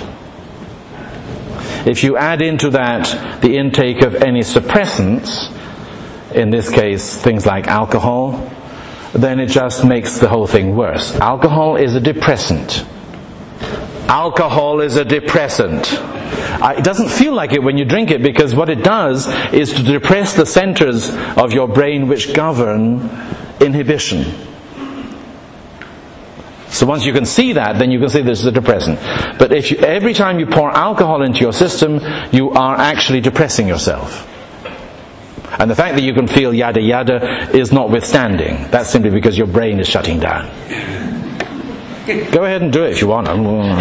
If you add into that the intake of any suppressants, in this case things like alcohol, then it just makes the whole thing worse. Alcohol is a depressant. Alcohol is a depressant. It doesn't feel like it when you drink it, because what it does is to depress the centers of your brain which govern inhibition. So once you can see that, then you can say this is a depressant. But every time you pour alcohol into your system, you are actually depressing yourself. And the fact that you can feel yada yada is notwithstanding. That's simply because your brain is shutting down. Go ahead and do it if you want.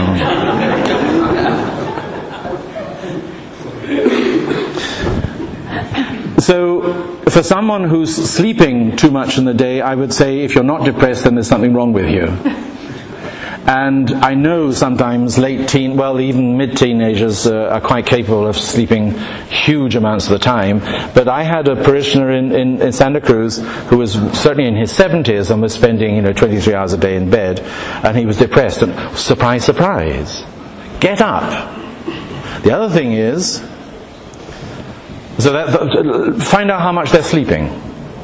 So, for someone who's sleeping too much in the day, I would say if you're not depressed, then there's something wrong with you. And I know sometimes even mid-teenagers are quite capable of sleeping huge amounts of the time. But I had a parishioner in Santa Cruz who was certainly in his 70s and was spending 23 hours a day in bed, and he was depressed. And surprise, surprise, get up. The other thing is, find out how much they're sleeping.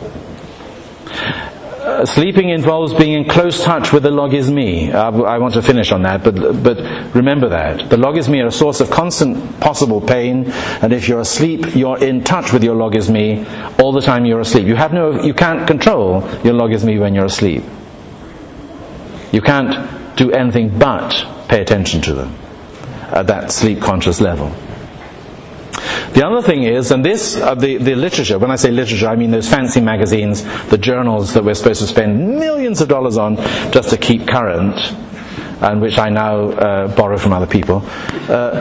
Sleeping involves being in close touch with the logismi. I want to finish on that, but remember that. The logismi are a source of constant possible pain, and if you're asleep, you're in touch with your logismi all the time you're asleep. You can't control your logismi when you're asleep. You can't do anything but pay attention to them at that sleep conscious level. The other thing is, and this, the literature, when I say literature, I mean those fancy magazines, the journals that we're supposed to spend millions of dollars on just to keep current, and which I now borrow from other people.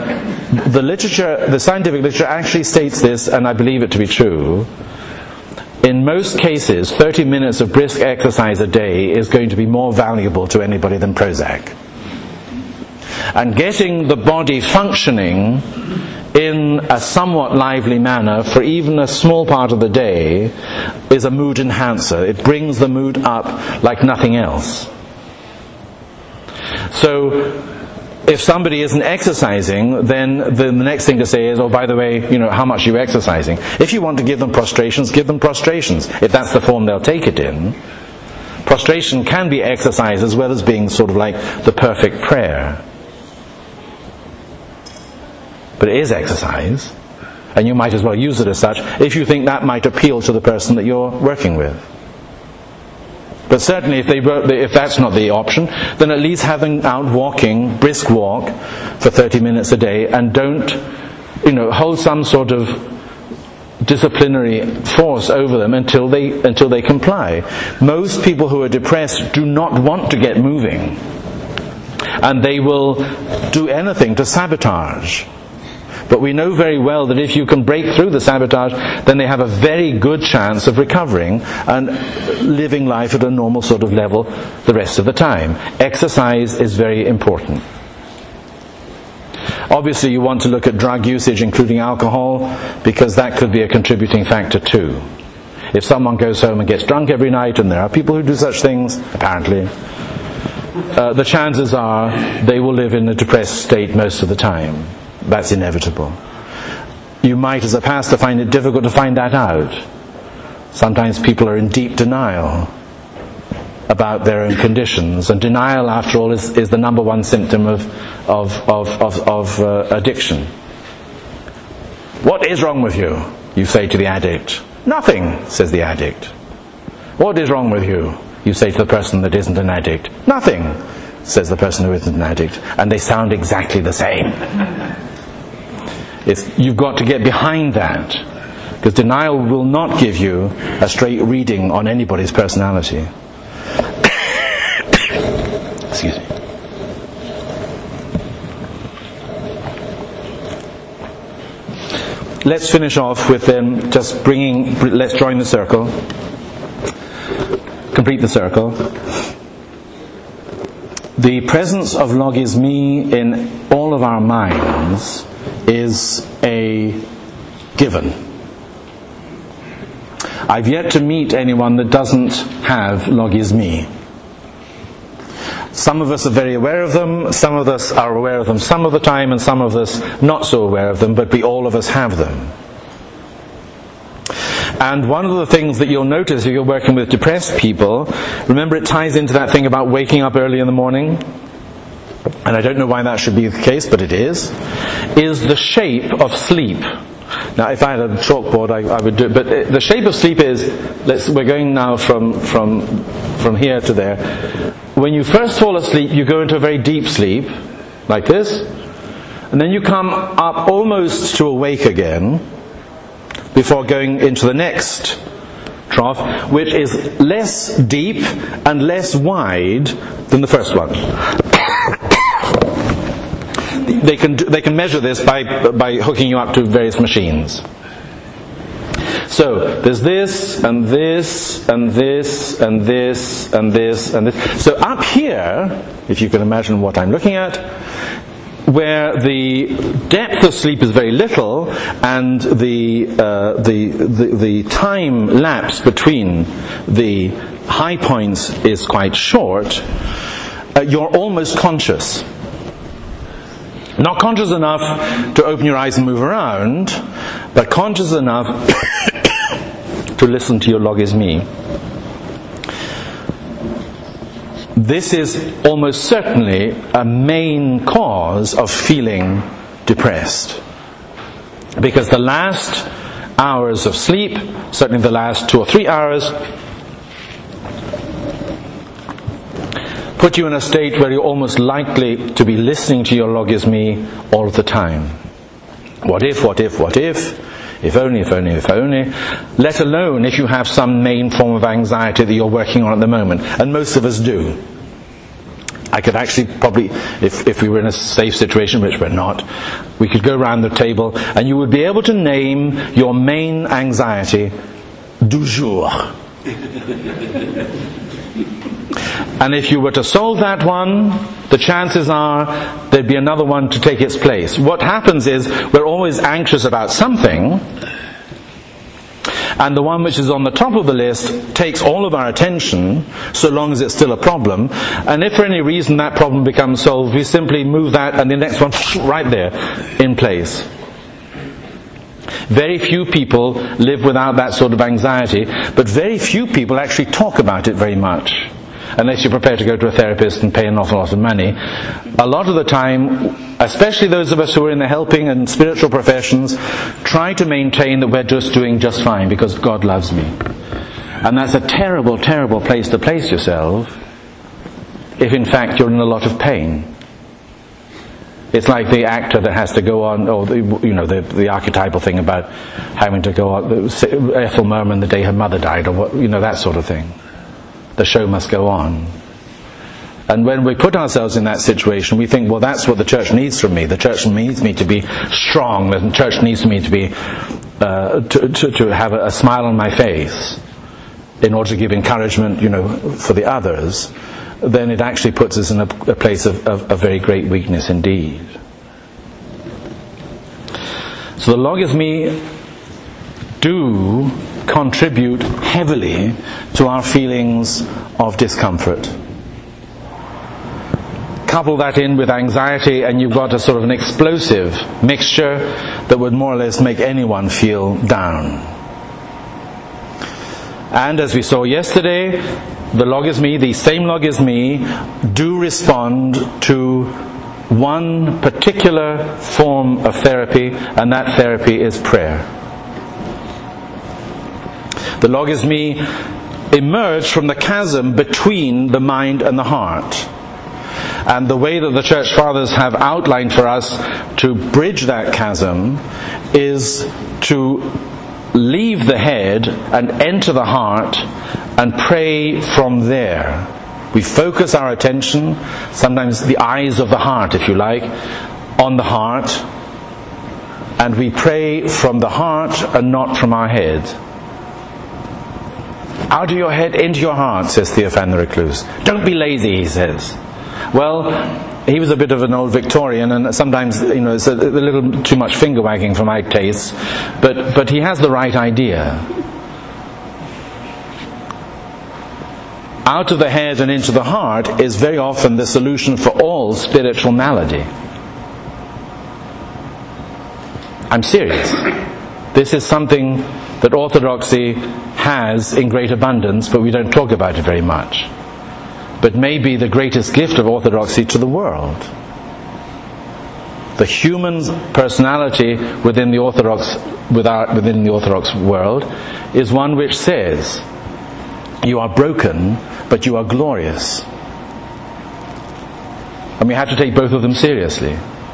The scientific literature actually states this, and I believe it to be true, in most cases, 30 minutes of brisk exercise a day is going to be more valuable to anybody than Prozac. And getting the body functioning in a somewhat lively manner for even a small part of the day is a mood enhancer. It brings the mood up like nothing else. So, if somebody isn't exercising, then the next thing to say is, oh, by the way, how much are you exercising? If you want to give them prostrations, give them prostrations, if that's the form they'll take it in. Prostration can be exercise as well as being sort of like the perfect prayer. But it is exercise, and you might as well use it as such if you think that might appeal to the person that you're working with. But certainly if that's not the option, then at least having out walking, brisk walk for 30 minutes a day, and don't, hold some sort of disciplinary force over them until they comply. Most people who are depressed do not want to get moving, and they will do anything to sabotage. But we know very well that if you can break through the sabotage, then they have a very good chance of recovering and living life at a normal sort of level the rest of the time. Exercise is very important. Obviously you want to look at drug usage, including alcohol, because that could be a contributing factor too. If someone goes home and gets drunk every night, and there are people who do such things, apparently, the chances are they will live in a depressed state most of the time. That's inevitable. You might, as a pastor, find it difficult to find that out. Sometimes people are in deep denial about their own conditions, and denial, after all, is the number one symptom of addiction. What is wrong with you? You say to the addict. Nothing, says the addict. What is wrong with you? You say to the person that isn't an addict. Nothing, says the person who isn't an addict. And they sound exactly the same. You've got to get behind that, because denial will not give you a straight reading on anybody's personality. Excuse me. Let's finish off with let's join the circle, complete the circle. The presence of logis me in all of our minds is a given. I've yet to meet anyone that doesn't have logis me. Some of us are very aware of them, some of us are aware of them some of the time, and some of us not so aware of them, but all of us have them. And one of the things that you'll notice if you're working with depressed people, remember it ties into that thing about waking up early in the morning? And I don't know why that should be the case, but it is the shape of sleep. Now, if I had a chalkboard, I would do it. But the shape of sleep is, we're going now from here to there. When you first fall asleep, you go into a very deep sleep, like this. And then you come up almost to awake again, before going into the next trough, which is less deep and less wide than the first one. They can measure this by hooking you up to various machines. So there's this and this and this and this and this and this. So up here, if you can imagine what I'm looking at, where the depth of sleep is very little and the time lapse between the high points is quite short, you're almost conscious. Not conscious enough to open your eyes and move around, but conscious enough to listen to your logis me. This is almost certainly a main cause of feeling depressed. Because the last hours of sleep, certainly the last 2 or 3 hours, put you in a state where you're almost likely to be listening to your logis me all of the time. What if, what if, what if? If only, if only, if only. Let alone if you have some main form of anxiety that you're working on at the moment. And most of us do. I could actually probably, if we were in a safe situation, which we're not, we could go around the table and you would be able to name your main anxiety du jour. And if you were to solve that one, the chances are there'd be another one to take its place. What happens is we're always anxious about something, and the one which is on the top of the list takes all of our attention, so long as it's still a problem. And if for any reason that problem becomes solved, we simply move that and the next one right there in place. Very few people live without that sort of anxiety, but very few people actually talk about it very much, unless you're prepared to go to a therapist and pay an awful lot of money. A lot of the time, especially those of us who are in the helping and spiritual professions, try to maintain that we're just doing just fine because God loves me. And that's a terrible, terrible place to place yourself if in fact you're in a lot of pain. It's like the actor that has to go on, or the archetypal thing about having to go on, Ethel Merman the day her mother died, or what, that sort of thing. The show must go on. And when we put ourselves in that situation, we think, well, that's what the church needs from me. The church needs me to be strong. The church needs me to be to have a smile on my face in order to give encouragement, for the others. Then it actually puts us in a place of very great weakness indeed. So the logismi do contribute heavily to our feelings of discomfort. Couple that in with anxiety and you've got a sort of an explosive mixture that would more or less make anyone feel down. And as we saw yesterday, the logismi, the same logismi, do respond to one particular form of therapy, and that therapy is prayer. The logismi emerge from the chasm between the mind and the heart. And the way that the Church Fathers have outlined for us to bridge that chasm is to leave the head and enter the heart and pray from there. We focus our attention, sometimes the eyes of the heart, if you like, on the heart, and we pray from the heart and not from our head. Out of your head, into your heart, says Theophan the Recluse. Don't be lazy, he says. Well, he was a bit of an old Victorian, and sometimes, it's a little too much finger wagging for my taste, but he has the right idea. Out of the head and into the heart is very often the solution for all spiritual malady. I'm serious. This is something that orthodoxy has in great abundance, but we don't talk about it very much. But may be the greatest gift of orthodoxy to the world. The human personality within the Orthodox world is one which says, you are broken, but you are glorious. And we have to take both of them seriously.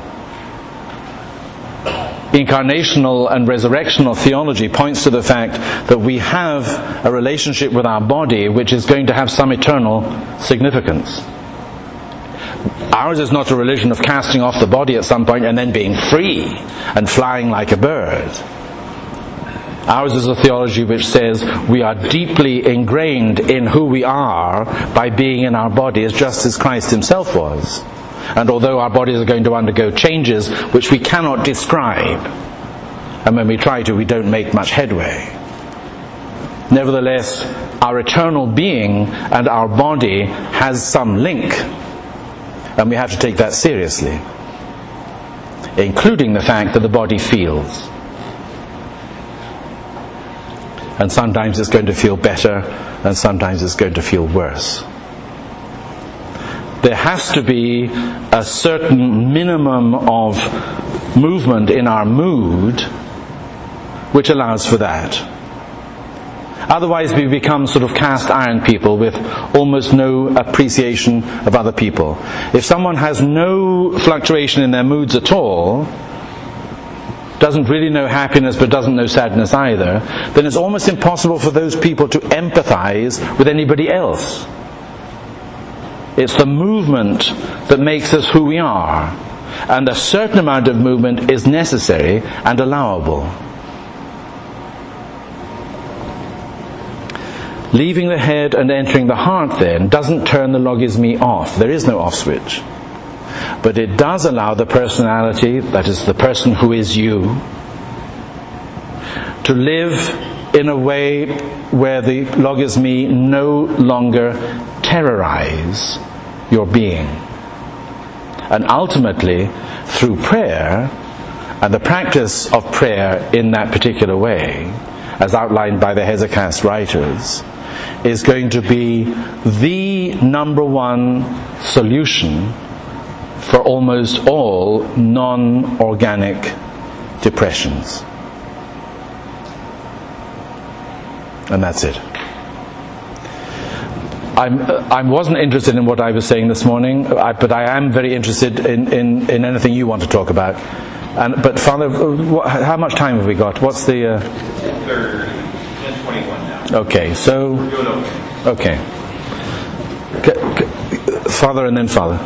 Incarnational and resurrectional theology points to the fact that we have a relationship with our body which is going to have some eternal significance. Ours is not a religion of casting off the body at some point and then being free and flying like a bird. Ours is a theology which says we are deeply ingrained in who we are by being in our bodies just as Christ himself was. And although our bodies are going to undergo changes which we cannot describe, and when we try to, we don't make much headway, nevertheless, our eternal being and our body has some link, and we have to take that seriously, including the fact that the body feels. And sometimes it's going to feel better, and sometimes it's going to feel worse. There has to be a certain minimum of movement in our mood which allows for that. Otherwise we become sort of cast iron people with almost no appreciation of other people. If someone has no fluctuation in their moods at all, doesn't really know happiness but doesn't know sadness either, then it's almost impossible for those people to empathize with anybody else. It's the movement that makes us who we are, and a certain amount of movement is necessary and allowable. Leaving the head and entering the heart then doesn't turn the logisme off. There is no off switch. But it does allow the personality, that is the person who is you, to live in a way where the logisme no longer terrorize your being. And ultimately, through prayer, and the practice of prayer in that particular way, as outlined by the Hesychast writers, is going to be the number one solution for almost all non-organic depressions. And that's it. I wasn't interested in what I was saying this morning, but I am very interested in anything you want to talk about. But Father, how much time have we got? What's the... 10:21 now. Okay, so... We're doing okay. Father and then Father.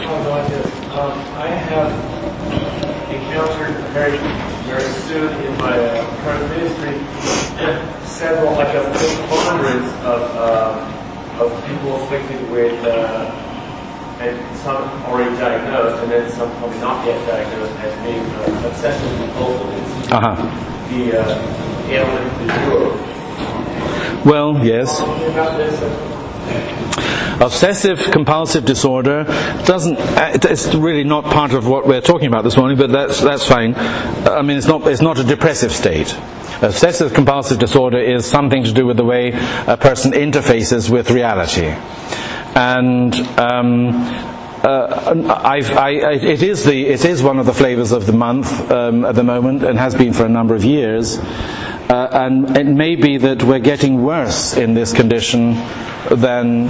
I have encountered very soon in my current ministry several, hundreds of people afflicted with, and some already diagnosed, and then some probably not yet diagnosed as being obsessive compulsive. The ailment du jour. Well, yes. About this, Obsessive compulsive disorder it's really not part of what we're talking about this morning, but that's fine. I mean, it's not a depressive state. Obsessive compulsive disorder is something to do with the way a person interfaces with reality. And it is one of the flavors of the month at the moment, and has been for a number of years. And it may be that we're getting worse in this condition than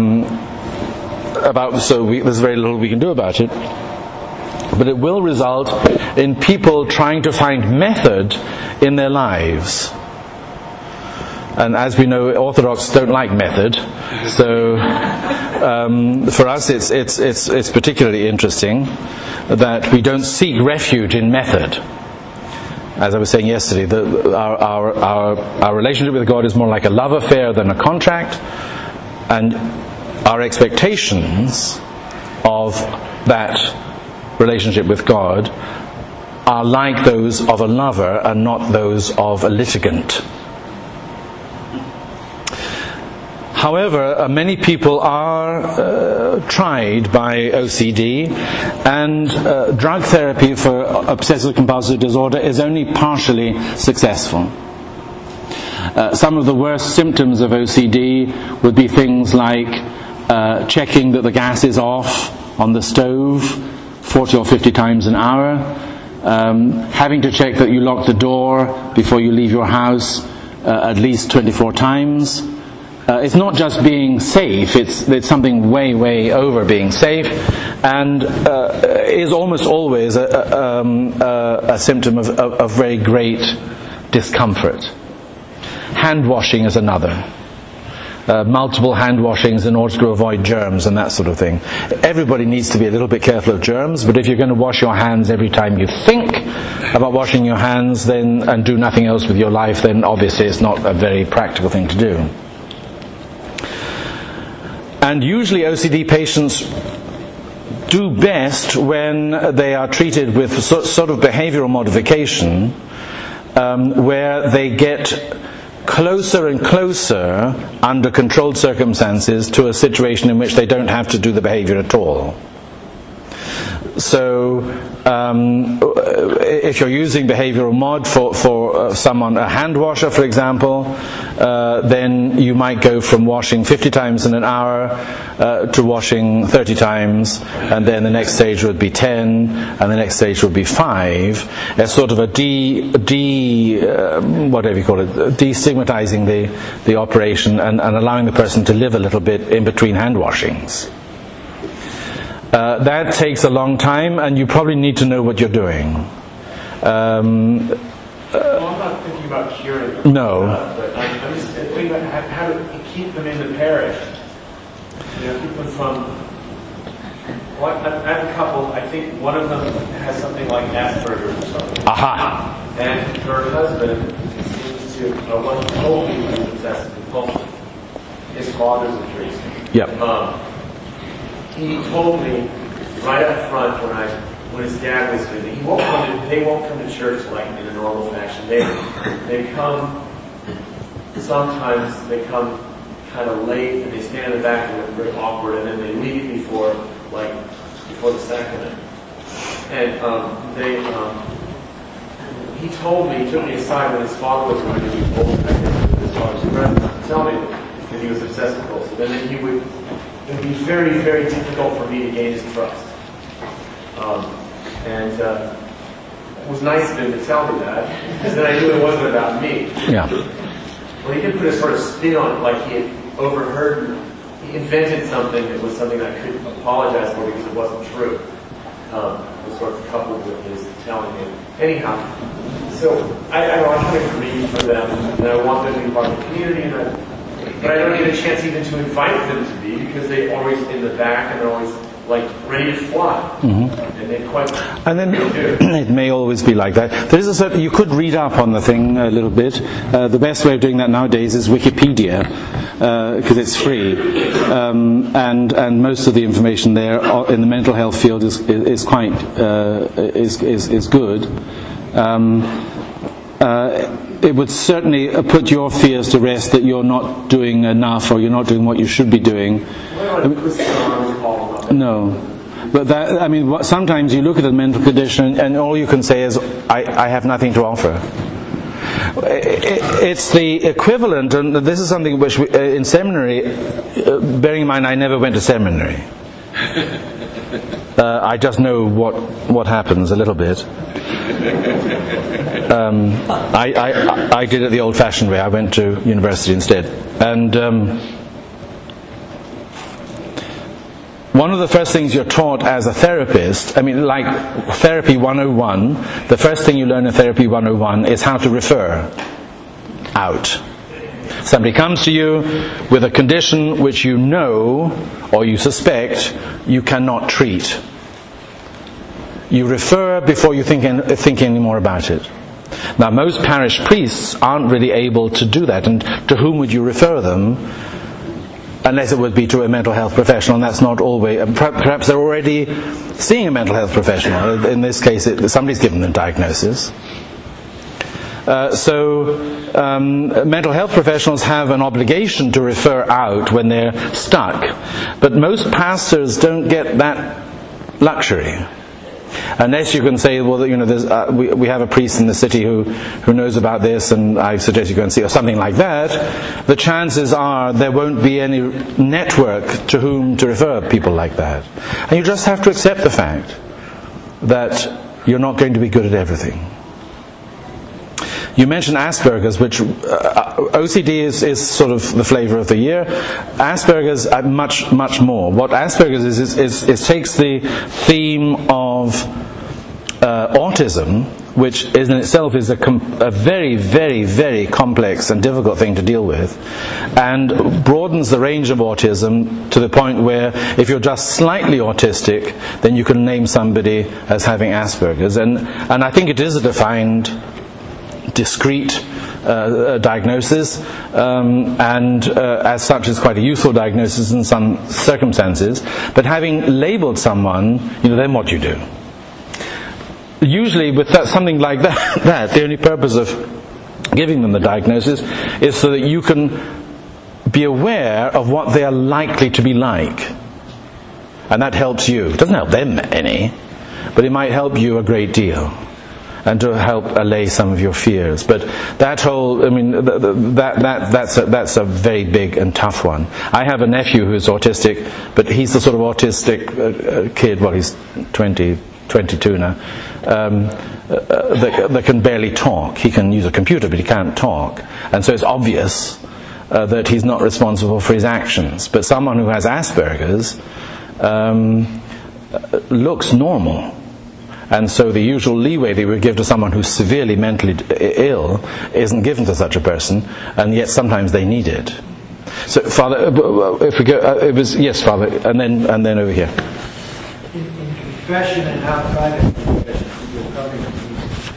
there's very little we can do about it. But it will result in people trying to find method in their lives. And as we know, Orthodox don't like method, so for us it's particularly interesting that we don't seek refuge in method. As I was saying yesterday, our relationship with God is more like a love affair than a contract, and our expectations of that relationship with God are like those of a lover and not those of a litigant. However, many people are tried by OCD, and drug therapy for obsessive compulsive disorder is only partially successful. Some of the worst symptoms of OCD would be things like checking that the gas is off on the stove 40 or 50 times an hour, having to check that you lock the door before you leave your house at least 24 times. It's not just being safe, it's something way over being safe, and is almost always a symptom of very great discomfort. Hand washing is another. Multiple hand washings in order to avoid germs and that sort of thing. Everybody needs to be a little bit careful of germs, but if you're going to wash your hands every time you think about washing your hands and do nothing else with your life, then obviously it's not a very practical thing to do. And usually OCD patients do best when they are treated with sort of behavioral modification, where they get closer and closer under controlled circumstances to a situation in which they don't have to do the behavior at all. So if you're using behavioral mod for someone, a hand washer for example, then you might go from washing 50 times in an hour to washing 30 times, and then the next stage would be 10, and the next stage would be 5, as sort of a whatever you call it, destigmatizing the operation and allowing the person to live a little bit in between hand washings. That takes a long time, and you probably need to know what you're doing. Well, I'm not thinking about curing them. No. But I'm just thinking about how to keep them in the parish. Keep them from... Well, I have a couple. I think one of them has something like Asperger's or something. Aha! And her husband seems to, one told me he was obsessive compulsive. his father's a priest. Yep. He told me right up front when his dad was visiting, they won't come to church like in a normal fashion. They come, sometimes they come kind of late and they stand in the back and look very awkward, and then they leave before the sacrament. And he told me, he took me aside when his father was going to be old, his father's present, to tell me that he was obsessed with goals. So then it would be very, very difficult for me to gain his trust. It was nice of him to tell me that, because then I knew it wasn't about me. Yeah. Well, he did put a sort of spin on it, like he had overheard, he invented something that was something I couldn't apologize for because it wasn't true. It was sort of coupled with his telling me. Anyhow, so I kind of grieve for them, and I want them to be part of the community, but I don't get a chance even to invite them to be, because they're always in the back and they're always like ready to fly. Mm-hmm. And they quite. And then it may always be like that. There is you could read up on the thing a little bit. The best way of doing that nowadays is Wikipedia, because it's free, and most of the information there in the mental health field is quite is good. It would certainly put your fears to rest that you're not doing enough or you're not doing what you should be doing. No. But sometimes you look at a mental condition and all you can say is, I have nothing to offer. It's the equivalent, and this is something which in seminary, bearing in mind I never went to seminary. I just know what happens a little bit. I did it the old-fashioned way. I went to university instead. And one of the first things you're taught as a therapist, like Therapy 101, the first thing you learn in Therapy 101 is how to refer out. Somebody comes to you with a condition which you know or you suspect you cannot treat. You refer before you think any more about it. Now, most parish priests aren't really able to do that, and to whom would you refer them? Unless it would be to a mental health professional, and that's not always. Perhaps they're already seeing a mental health professional. In this case, somebody's given them diagnosis. Mental health professionals have an obligation to refer out when they're stuck, but most pastors don't get that luxury. Unless you can say, well, we have a priest in the city who knows about this, and I suggest you go and see, or something like that. The chances are there won't be any network to whom to refer people like that. And you just have to accept the fact that you're not going to be good at everything. You mentioned Asperger's, which OCD is sort of the flavor of the year. Asperger's much, much more. What Asperger's is takes the theme of autism, which in itself is a very, very, very complex and difficult thing to deal with, and broadens the range of autism to the point where if you're just slightly autistic, then you can name somebody as having Asperger's. And I think it is a defined, discrete diagnosis, and as such is quite a useful diagnosis in some circumstances. But having labelled someone, then what do you do? Usually with something like that, the only purpose of giving them the diagnosis is so that you can be aware of what they are likely to be like. And that helps you. It doesn't help them any, but it might help you a great deal, and to help allay some of your fears. But that whole, that's a very big and tough one. I have a nephew who's autistic, but he's the sort of autistic kid, well, he's 22 now, that can barely talk. He can use a computer, but he can't talk. And so it's obvious that he's not responsible for his actions. But someone who has Asperger's looks normal. And so the usual leeway they would give to someone who's severely mentally ill isn't given to such a person, and yet sometimes they need it. So, Father, if we go, it was yes, Father, and then over here. In confession and outside of confession,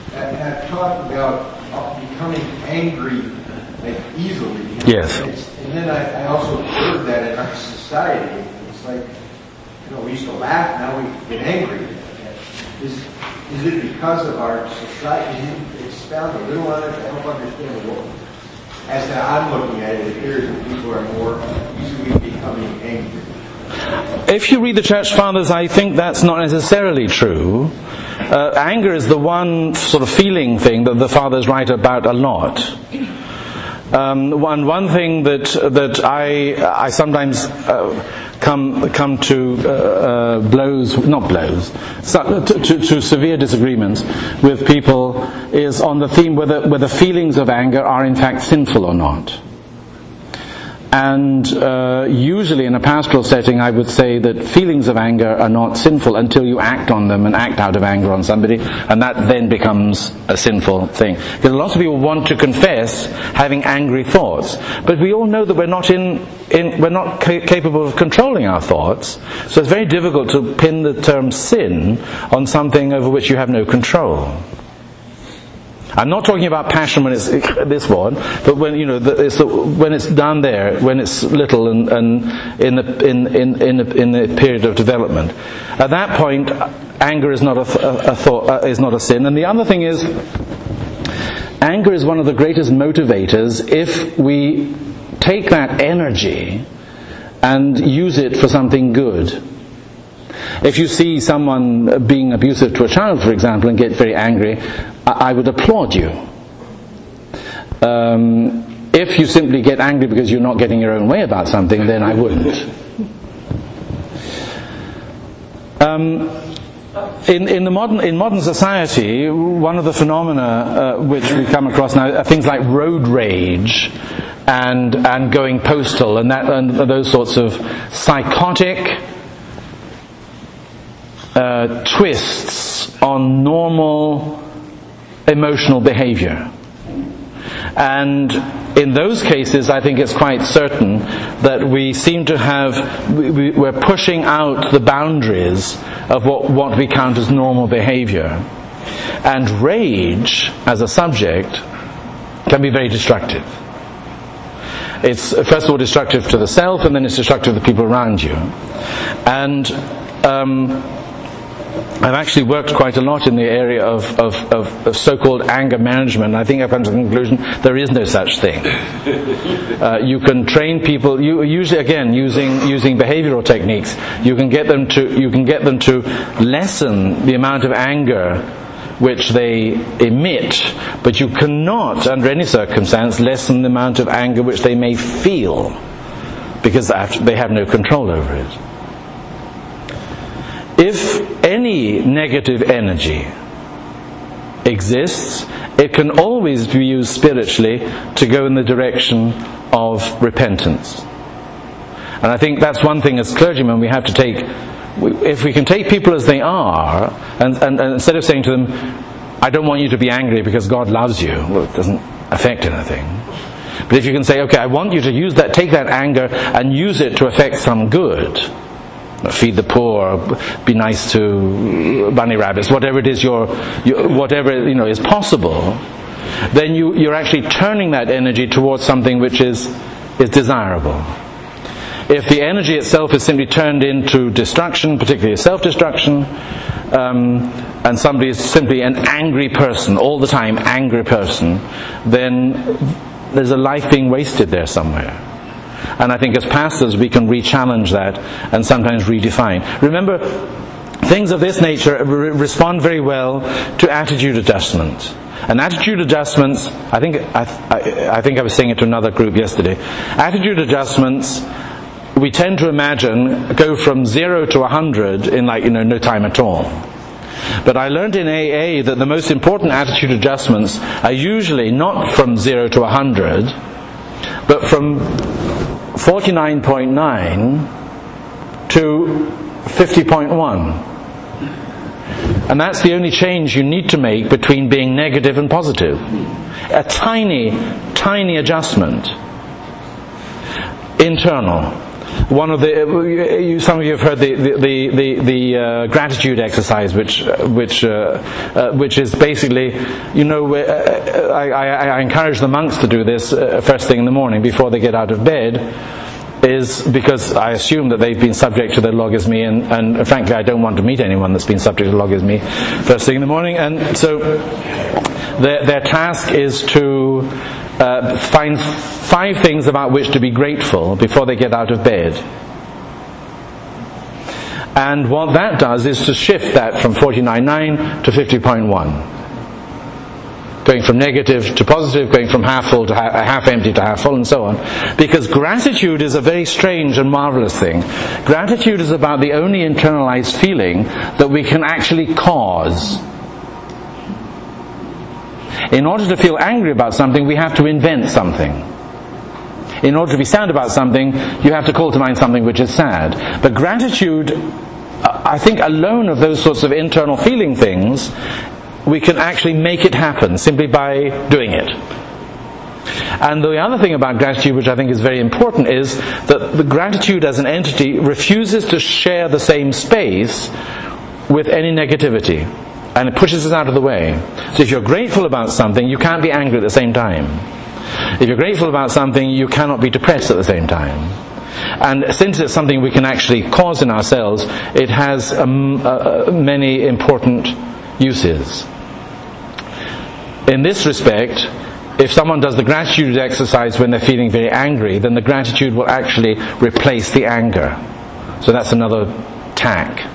I've talked about becoming angry easily. Yes. And then I also observed that in our society, it's like, we used to laugh, now we get angry. Is it because of our society? Can you expound a little on it to help understand what, as I'm looking at it, it appears that people are more easily becoming angry. If you read the Church Fathers, I think that's not necessarily true. Anger is the one sort of feeling thing that the Fathers write about a lot. One thing that I sometimes come to to severe disagreements with people is on the theme whether feelings of anger are in fact sinful or not. And usually in a pastoral setting I would say that feelings of anger are not sinful until you act on them and act out of anger on somebody, and that then becomes a sinful thing. Because lots of people want to confess having angry thoughts, but we all know that we're not capable of controlling our thoughts, so it's very difficult to pin the term sin on something over which you have no control. I'm not talking about passion when it's this one, but when when it's down there, when it's little and in the period of development. At that point, anger is not is not a sin. And the other thing is, anger is one of the greatest motivators if we take that energy and use it for something good. If you see someone being abusive to a child, for example, and get very angry, I would applaud you. If you simply get angry because you're not getting your own way about something, then I wouldn't. In modern society, one of the phenomena which we come across now are things like road rage and going postal and those sorts of psychotic twists on normal emotional behavior. And in those cases, I think it's quite certain that we seem to we're pushing out the boundaries of what we count as normal behavior. And rage, as a subject, can be very destructive. It's first of all destructive to the self, and then it's destructive to the people around you. And I've actually worked quite a lot in the area of so-called anger management. I think I've come to the conclusion there is no such thing. You can train people. Usually, again, using behavioral techniques, you can get them to lessen the amount of anger which they emit, but you cannot, under any circumstance, lessen the amount of anger which they may feel, because they have no control over it. If any negative energy exists, it can always be used spiritually to go in the direction of repentance. And I think that's one thing as clergymen we have to take. If we can take people as they are, and instead of saying to them, I don't want you to be angry because God loves you, well, it doesn't affect anything. But if you can say, okay, I want you to take that anger and use it to affect some good. Feed the poor, be nice to bunny rabbits, whatever it is whatever is possible, then you're actually turning that energy towards something which is desirable. If the energy itself is simply turned into destruction, particularly self-destruction, and somebody is simply an angry person, all the time angry person, then there's a life being wasted there somewhere. And I think as pastors we can re-challenge that and sometimes redefine. Remember, things of this nature respond very well to attitude adjustment. And attitude adjustments, I think I was saying it to another group yesterday, attitude adjustments we tend to imagine go from 0 to 100 in no time at all. But I learned in AA that the most important attitude adjustments are usually not from 0 to 100, but from 49.9 to 50.1. And that's the only change you need to make between being negative and positive. A tiny, tiny adjustment. Internal. Some of you have heard the gratitude exercise, which is basically, I encourage the monks to do this first thing in the morning before they get out of bed, is because I assume that they've been subject to the logismy, and frankly I don't want to meet anyone that's been subject to logismy first thing in the morning, and so their task is to find 5 things about which to be grateful before they get out of bed. And what that does is to shift that from 49.9 to 50.1. Going from negative to positive, going from half full to half empty to half full, and so on. Because gratitude is a very strange and marvelous thing. Gratitude is about the only internalized feeling that we can actually cause. In order to feel angry about something, we have to invent something. In order to be sad about something, you have to call to mind something which is sad. But gratitude, I think alone of those sorts of internal feeling things, we can actually make it happen simply by doing it. And the other thing about gratitude, which I think is very important, is that the gratitude as an entity refuses to share the same space with any negativity. And it pushes us out of the way. So if you're grateful about something, you can't be angry at the same time. If you're grateful about something, you cannot be depressed at the same time. And since it's something we can actually cause in ourselves, it has many important uses. In this respect, if someone does the gratitude exercise when they're feeling very angry, then the gratitude will actually replace the anger. So that's another tack.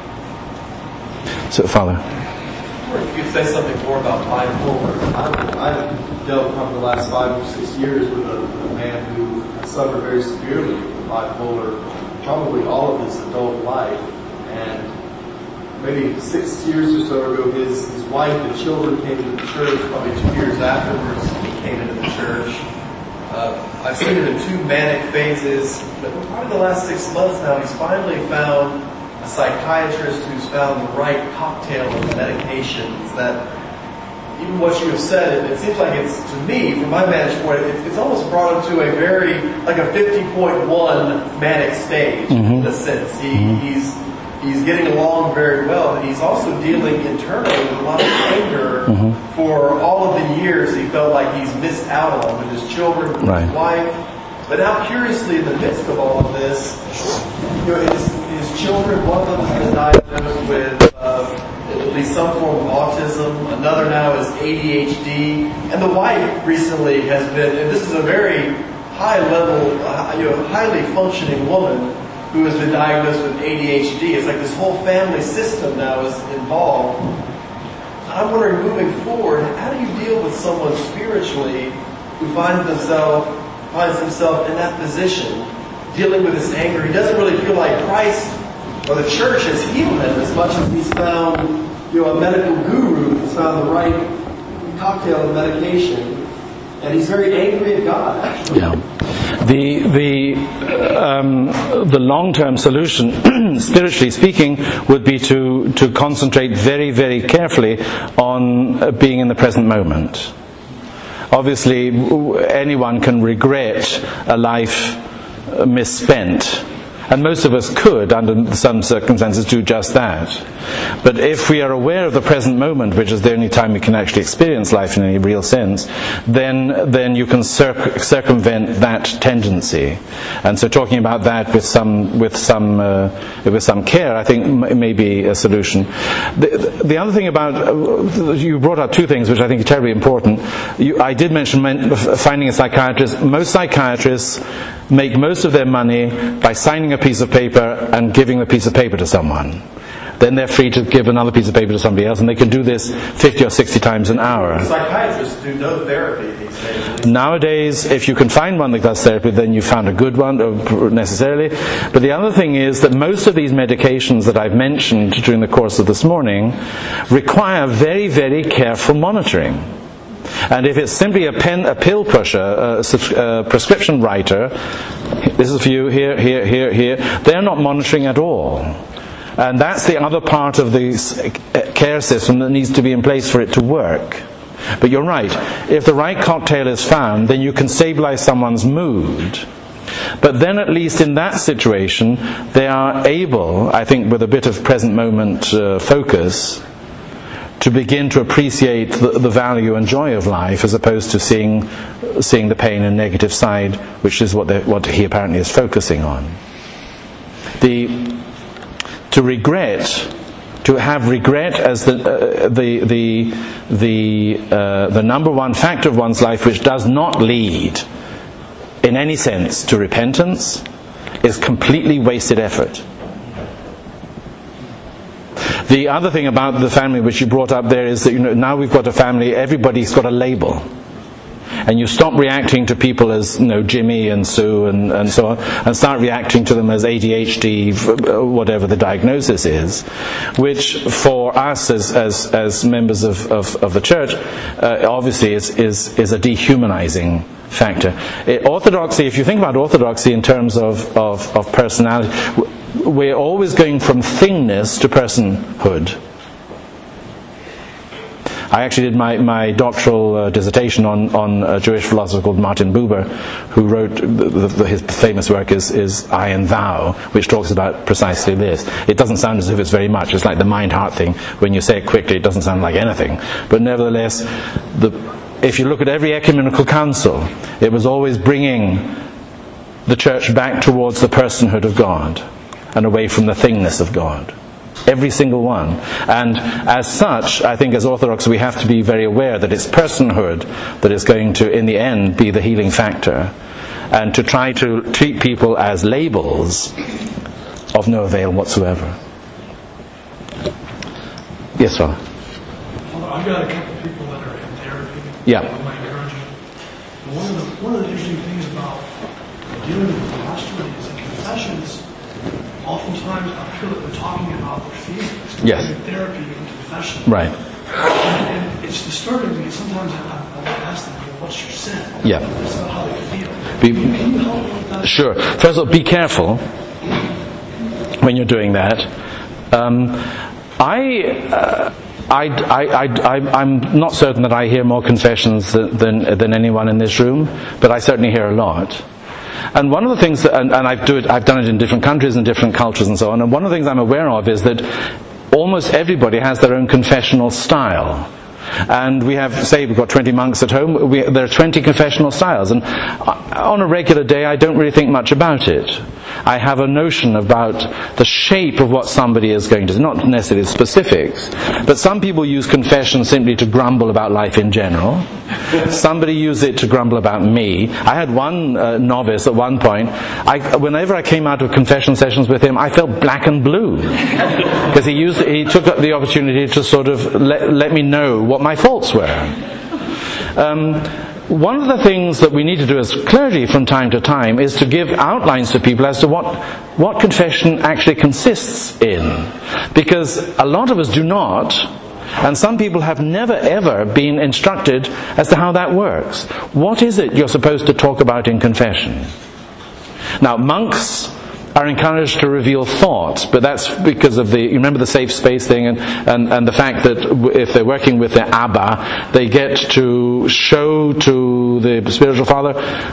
So, Father. If you could say something more about bipolar. I've dealt over the last 5 or 6 years with a man who suffered very severely with bipolar, probably all of his adult life. And maybe 6 years or so ago, his wife and children came to the church. Probably 2 years afterwards, he came into the church. I've seen him in 2 manic phases, but probably the last 6 months now, he's finally found a psychiatrist who's found the right cocktail of medications that, even what you have said, it seems like it's, to me, from my vantage point, it's almost brought him to a very, like a 50.1 manic stage, in a sense. He's getting along very well, but he's also dealing internally with a lot of anger for all of the years he felt like he's missed out on with his children, with his wife. But now, curiously, in the midst of all of this, his children, one of them has been diagnosed with at least some form of autism. Another now is ADHD. And the wife recently has been, and this is a very high level, highly functioning woman who has been diagnosed with ADHD. It's like this whole family system now is involved. I'm wondering, moving forward, how do you deal with someone spiritually who finds himself in that position, dealing with this anger? He doesn't really feel like Christ or the church has healed him as much as he's found, a medical guru who's found the right cocktail of medication, and he's very angry at God, actually. Yeah. The long-term solution, spiritually speaking, would be to concentrate very, very carefully on being in the present moment. Obviously, anyone can regret a life misspent, and most of us could, under some circumstances, do just that. But if we are aware of the present moment, which is the only time we can actually experience life in any real sense, then you can circumvent that tendency. And so, talking about that with some care, I think may be a solution. The other thing about you brought up 2 things which I think are terribly important. I did mention finding a psychiatrist. Most psychiatrists make most of their money by signing a piece of paper and giving the piece of paper to someone. Then they're free to give another piece of paper to somebody else, and they can do this 50 or 60 times an hour. Psychiatrists do no therapy these days. Nowadays, if you can find one that does therapy, then you found a good one, necessarily. But the other thing is that most of these medications that I've mentioned during the course of this morning require very, very careful monitoring. And if it's simply a pill pusher, a prescription writer, this is for you, here, they're not monitoring at all. And that's the other part of the care system that needs to be in place for it to work. But you're right, if the right cocktail is found, then you can stabilize someone's mood But then at least in that situation, they are able, I think with a bit of present moment focus, to begin to appreciate the value and joy of life, as opposed to seeing the pain and negative side, which is what he apparently is focusing on. To have regret as the number one factor of one's life, which does not lead in any sense to repentance, is completely wasted effort. The other thing about the family which you brought up there is that, now we've got a family, everybody's got a label. And you stop reacting to people as, Jimmy and Sue and so on, and start reacting to them as ADHD, whatever the diagnosis is, which for us as members of the church, obviously is a dehumanizing factor. Orthodoxy, if you think about orthodoxy in terms of personality, we're always going from thingness to personhood. I actually did my doctoral dissertation on a Jewish philosopher called Martin Buber, who wrote, his famous work is I and Thou, which talks about precisely this. It doesn't sound as if it's very much. It's like the mind-heart thing. When you say it quickly, it doesn't sound like anything. But nevertheless, if you look at every ecumenical council, it was always bringing the church back towards the personhood of God and away from the thingness of God. Every single one. And as such, I think as Orthodox we have to be very aware that it's personhood that is going to, in the end, be the healing factor. And to try to treat people as labels of no avail whatsoever. Yes, Father? Well, I've got a couple of people that are in therapy. Yeah. With my encouragement. One of the interesting things about dealing with the pastorate is that confessions, oftentimes I feel that they're talking about their feelings. Yes. In therapy and confession. Right. And it's disturbing because sometimes I ask them, what's your sin? Yeah. That's not how they feel. Can Be- you help me with that? Sure. First of all, be careful when you're doing that. I'm not certain that I hear more confessions than anyone in this room, but I certainly hear a lot. And one of the things that, and I've done it in different countries and different cultures and so on, and one of the things I'm aware of is that almost everybody has their own confessional style. And we have, say we've got 20 monks at home, there are 20 confessional styles, and on a regular day I don't really think much about it. I have a notion about the shape of what somebody is going to do, not necessarily specifics, but some people use confession simply to grumble about life in general. Somebody used it to grumble about me. I had one novice at one point, whenever I came out of confession sessions with him, I felt black and blue. Because he took the opportunity to sort of let me know what my faults were. One of the things that we need to do as clergy from time to time is to give outlines to people as to what confession actually consists in. Because a lot of us do not, and some people have never ever been instructed as to how that works. What is it you're supposed to talk about in confession? Now, monks are encouraged to reveal thoughts, but that's because of you remember the safe space thing and the fact that if they're working with their Abba, they get to show to the spiritual father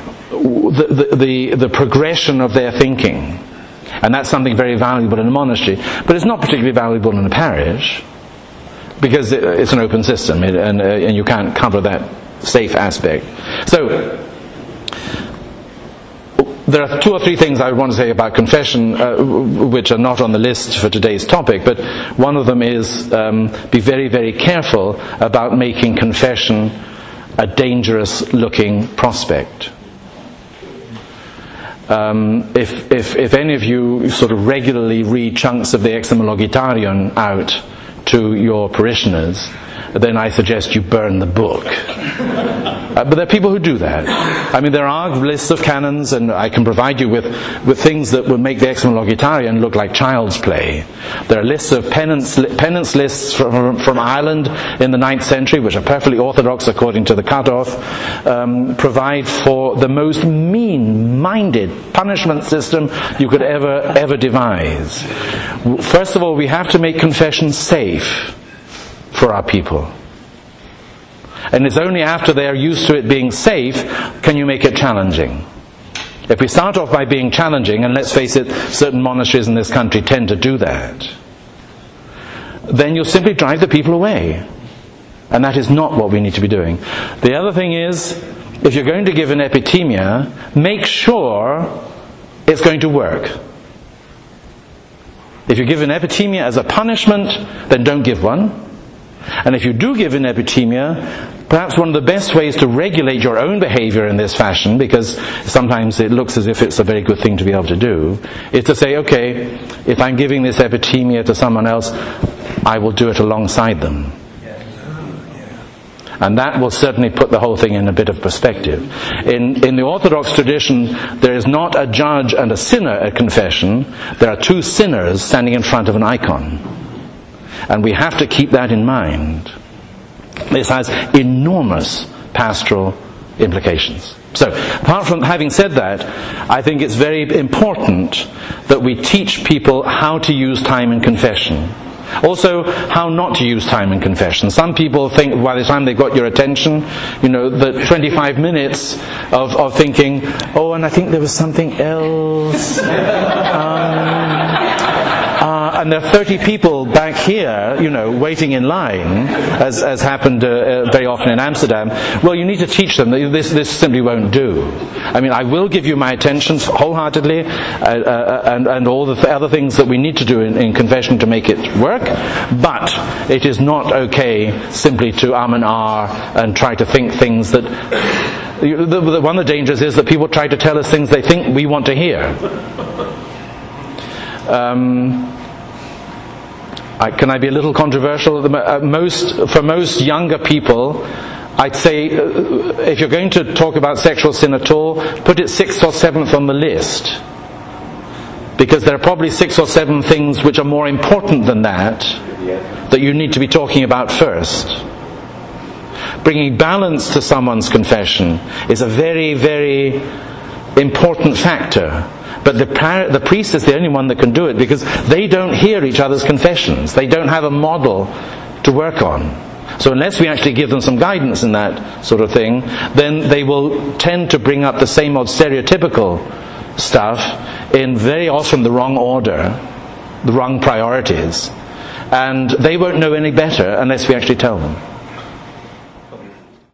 the progression of their thinking. And that's something very valuable in a monastery. But it's not particularly valuable in a parish, because it's an open system and you can't cover that safe aspect. So, there are two or three things I want to say about confession which are not on the list for today's topic, but one of them is be very, very careful about making confession a dangerous looking prospect. If any of you sort of regularly read chunks of the Examologitarion out to your parishioners, then I suggest you burn the book. But there are people who do that. I mean, there are lists of canons, and I can provide you with things that would make the Examologitarion look like child's play. There are lists of penance lists from Ireland in the 9th century, which are perfectly orthodox according to the cutoff, provide for the most mean-minded punishment system you could ever devise. First of all, we have to make confession safe for our people. And it's only after they are used to it being safe can you make it challenging. If we start off by being challenging, and let's face it, certain monasteries in this country tend to do that, then you'll simply drive the people away. And that is not what we need to be doing. The other thing is, if you're going to give an epitemia, make sure it's going to work. If you give an epitemia as a punishment, then don't give one. And if you do give an epitemia, perhaps one of the best ways to regulate your own behavior in this fashion, because sometimes it looks as if it's a very good thing to be able to do, is to say, okay, if I'm giving this epitemia to someone else, I will do it alongside them. And that will certainly put the whole thing in a bit of perspective. In the Orthodox tradition, there is not a judge and a sinner at confession. There are two sinners standing in front of an icon. And we have to keep that in mind. This has enormous pastoral implications. So, apart from having said that, I think it's very important that we teach people how to use time in confession. Also, how not to use time in confession. Some people think by the time they've got your attention, that 25 minutes of thinking, oh, and I think there was something else. And there are 30 people back here, waiting in line, as happened very often in Amsterdam. Well, you need to teach them that this simply won't do. I mean, I will give you my attention wholeheartedly, and all the other things that we need to do in confession to make it work, but it is not okay simply to and and try to think things that... One of the dangers is that people try to tell us things they think we want to hear. Can I be a little controversial? For most younger people, I'd say if you're going to talk about sexual sin at all, put it 6th or 7th on the list. Because there are probably 6 or 7 things which are more important than that you need to be talking about first. Bringing balance to someone's confession is a very, very important factor. But the priest is the only one that can do it, because they don't hear each other's confessions. They don't have a model to work on. So unless we actually give them some guidance in that sort of thing, then they will tend to bring up the same old stereotypical stuff in very often the wrong order, the wrong priorities. And they won't know any better unless we actually tell them.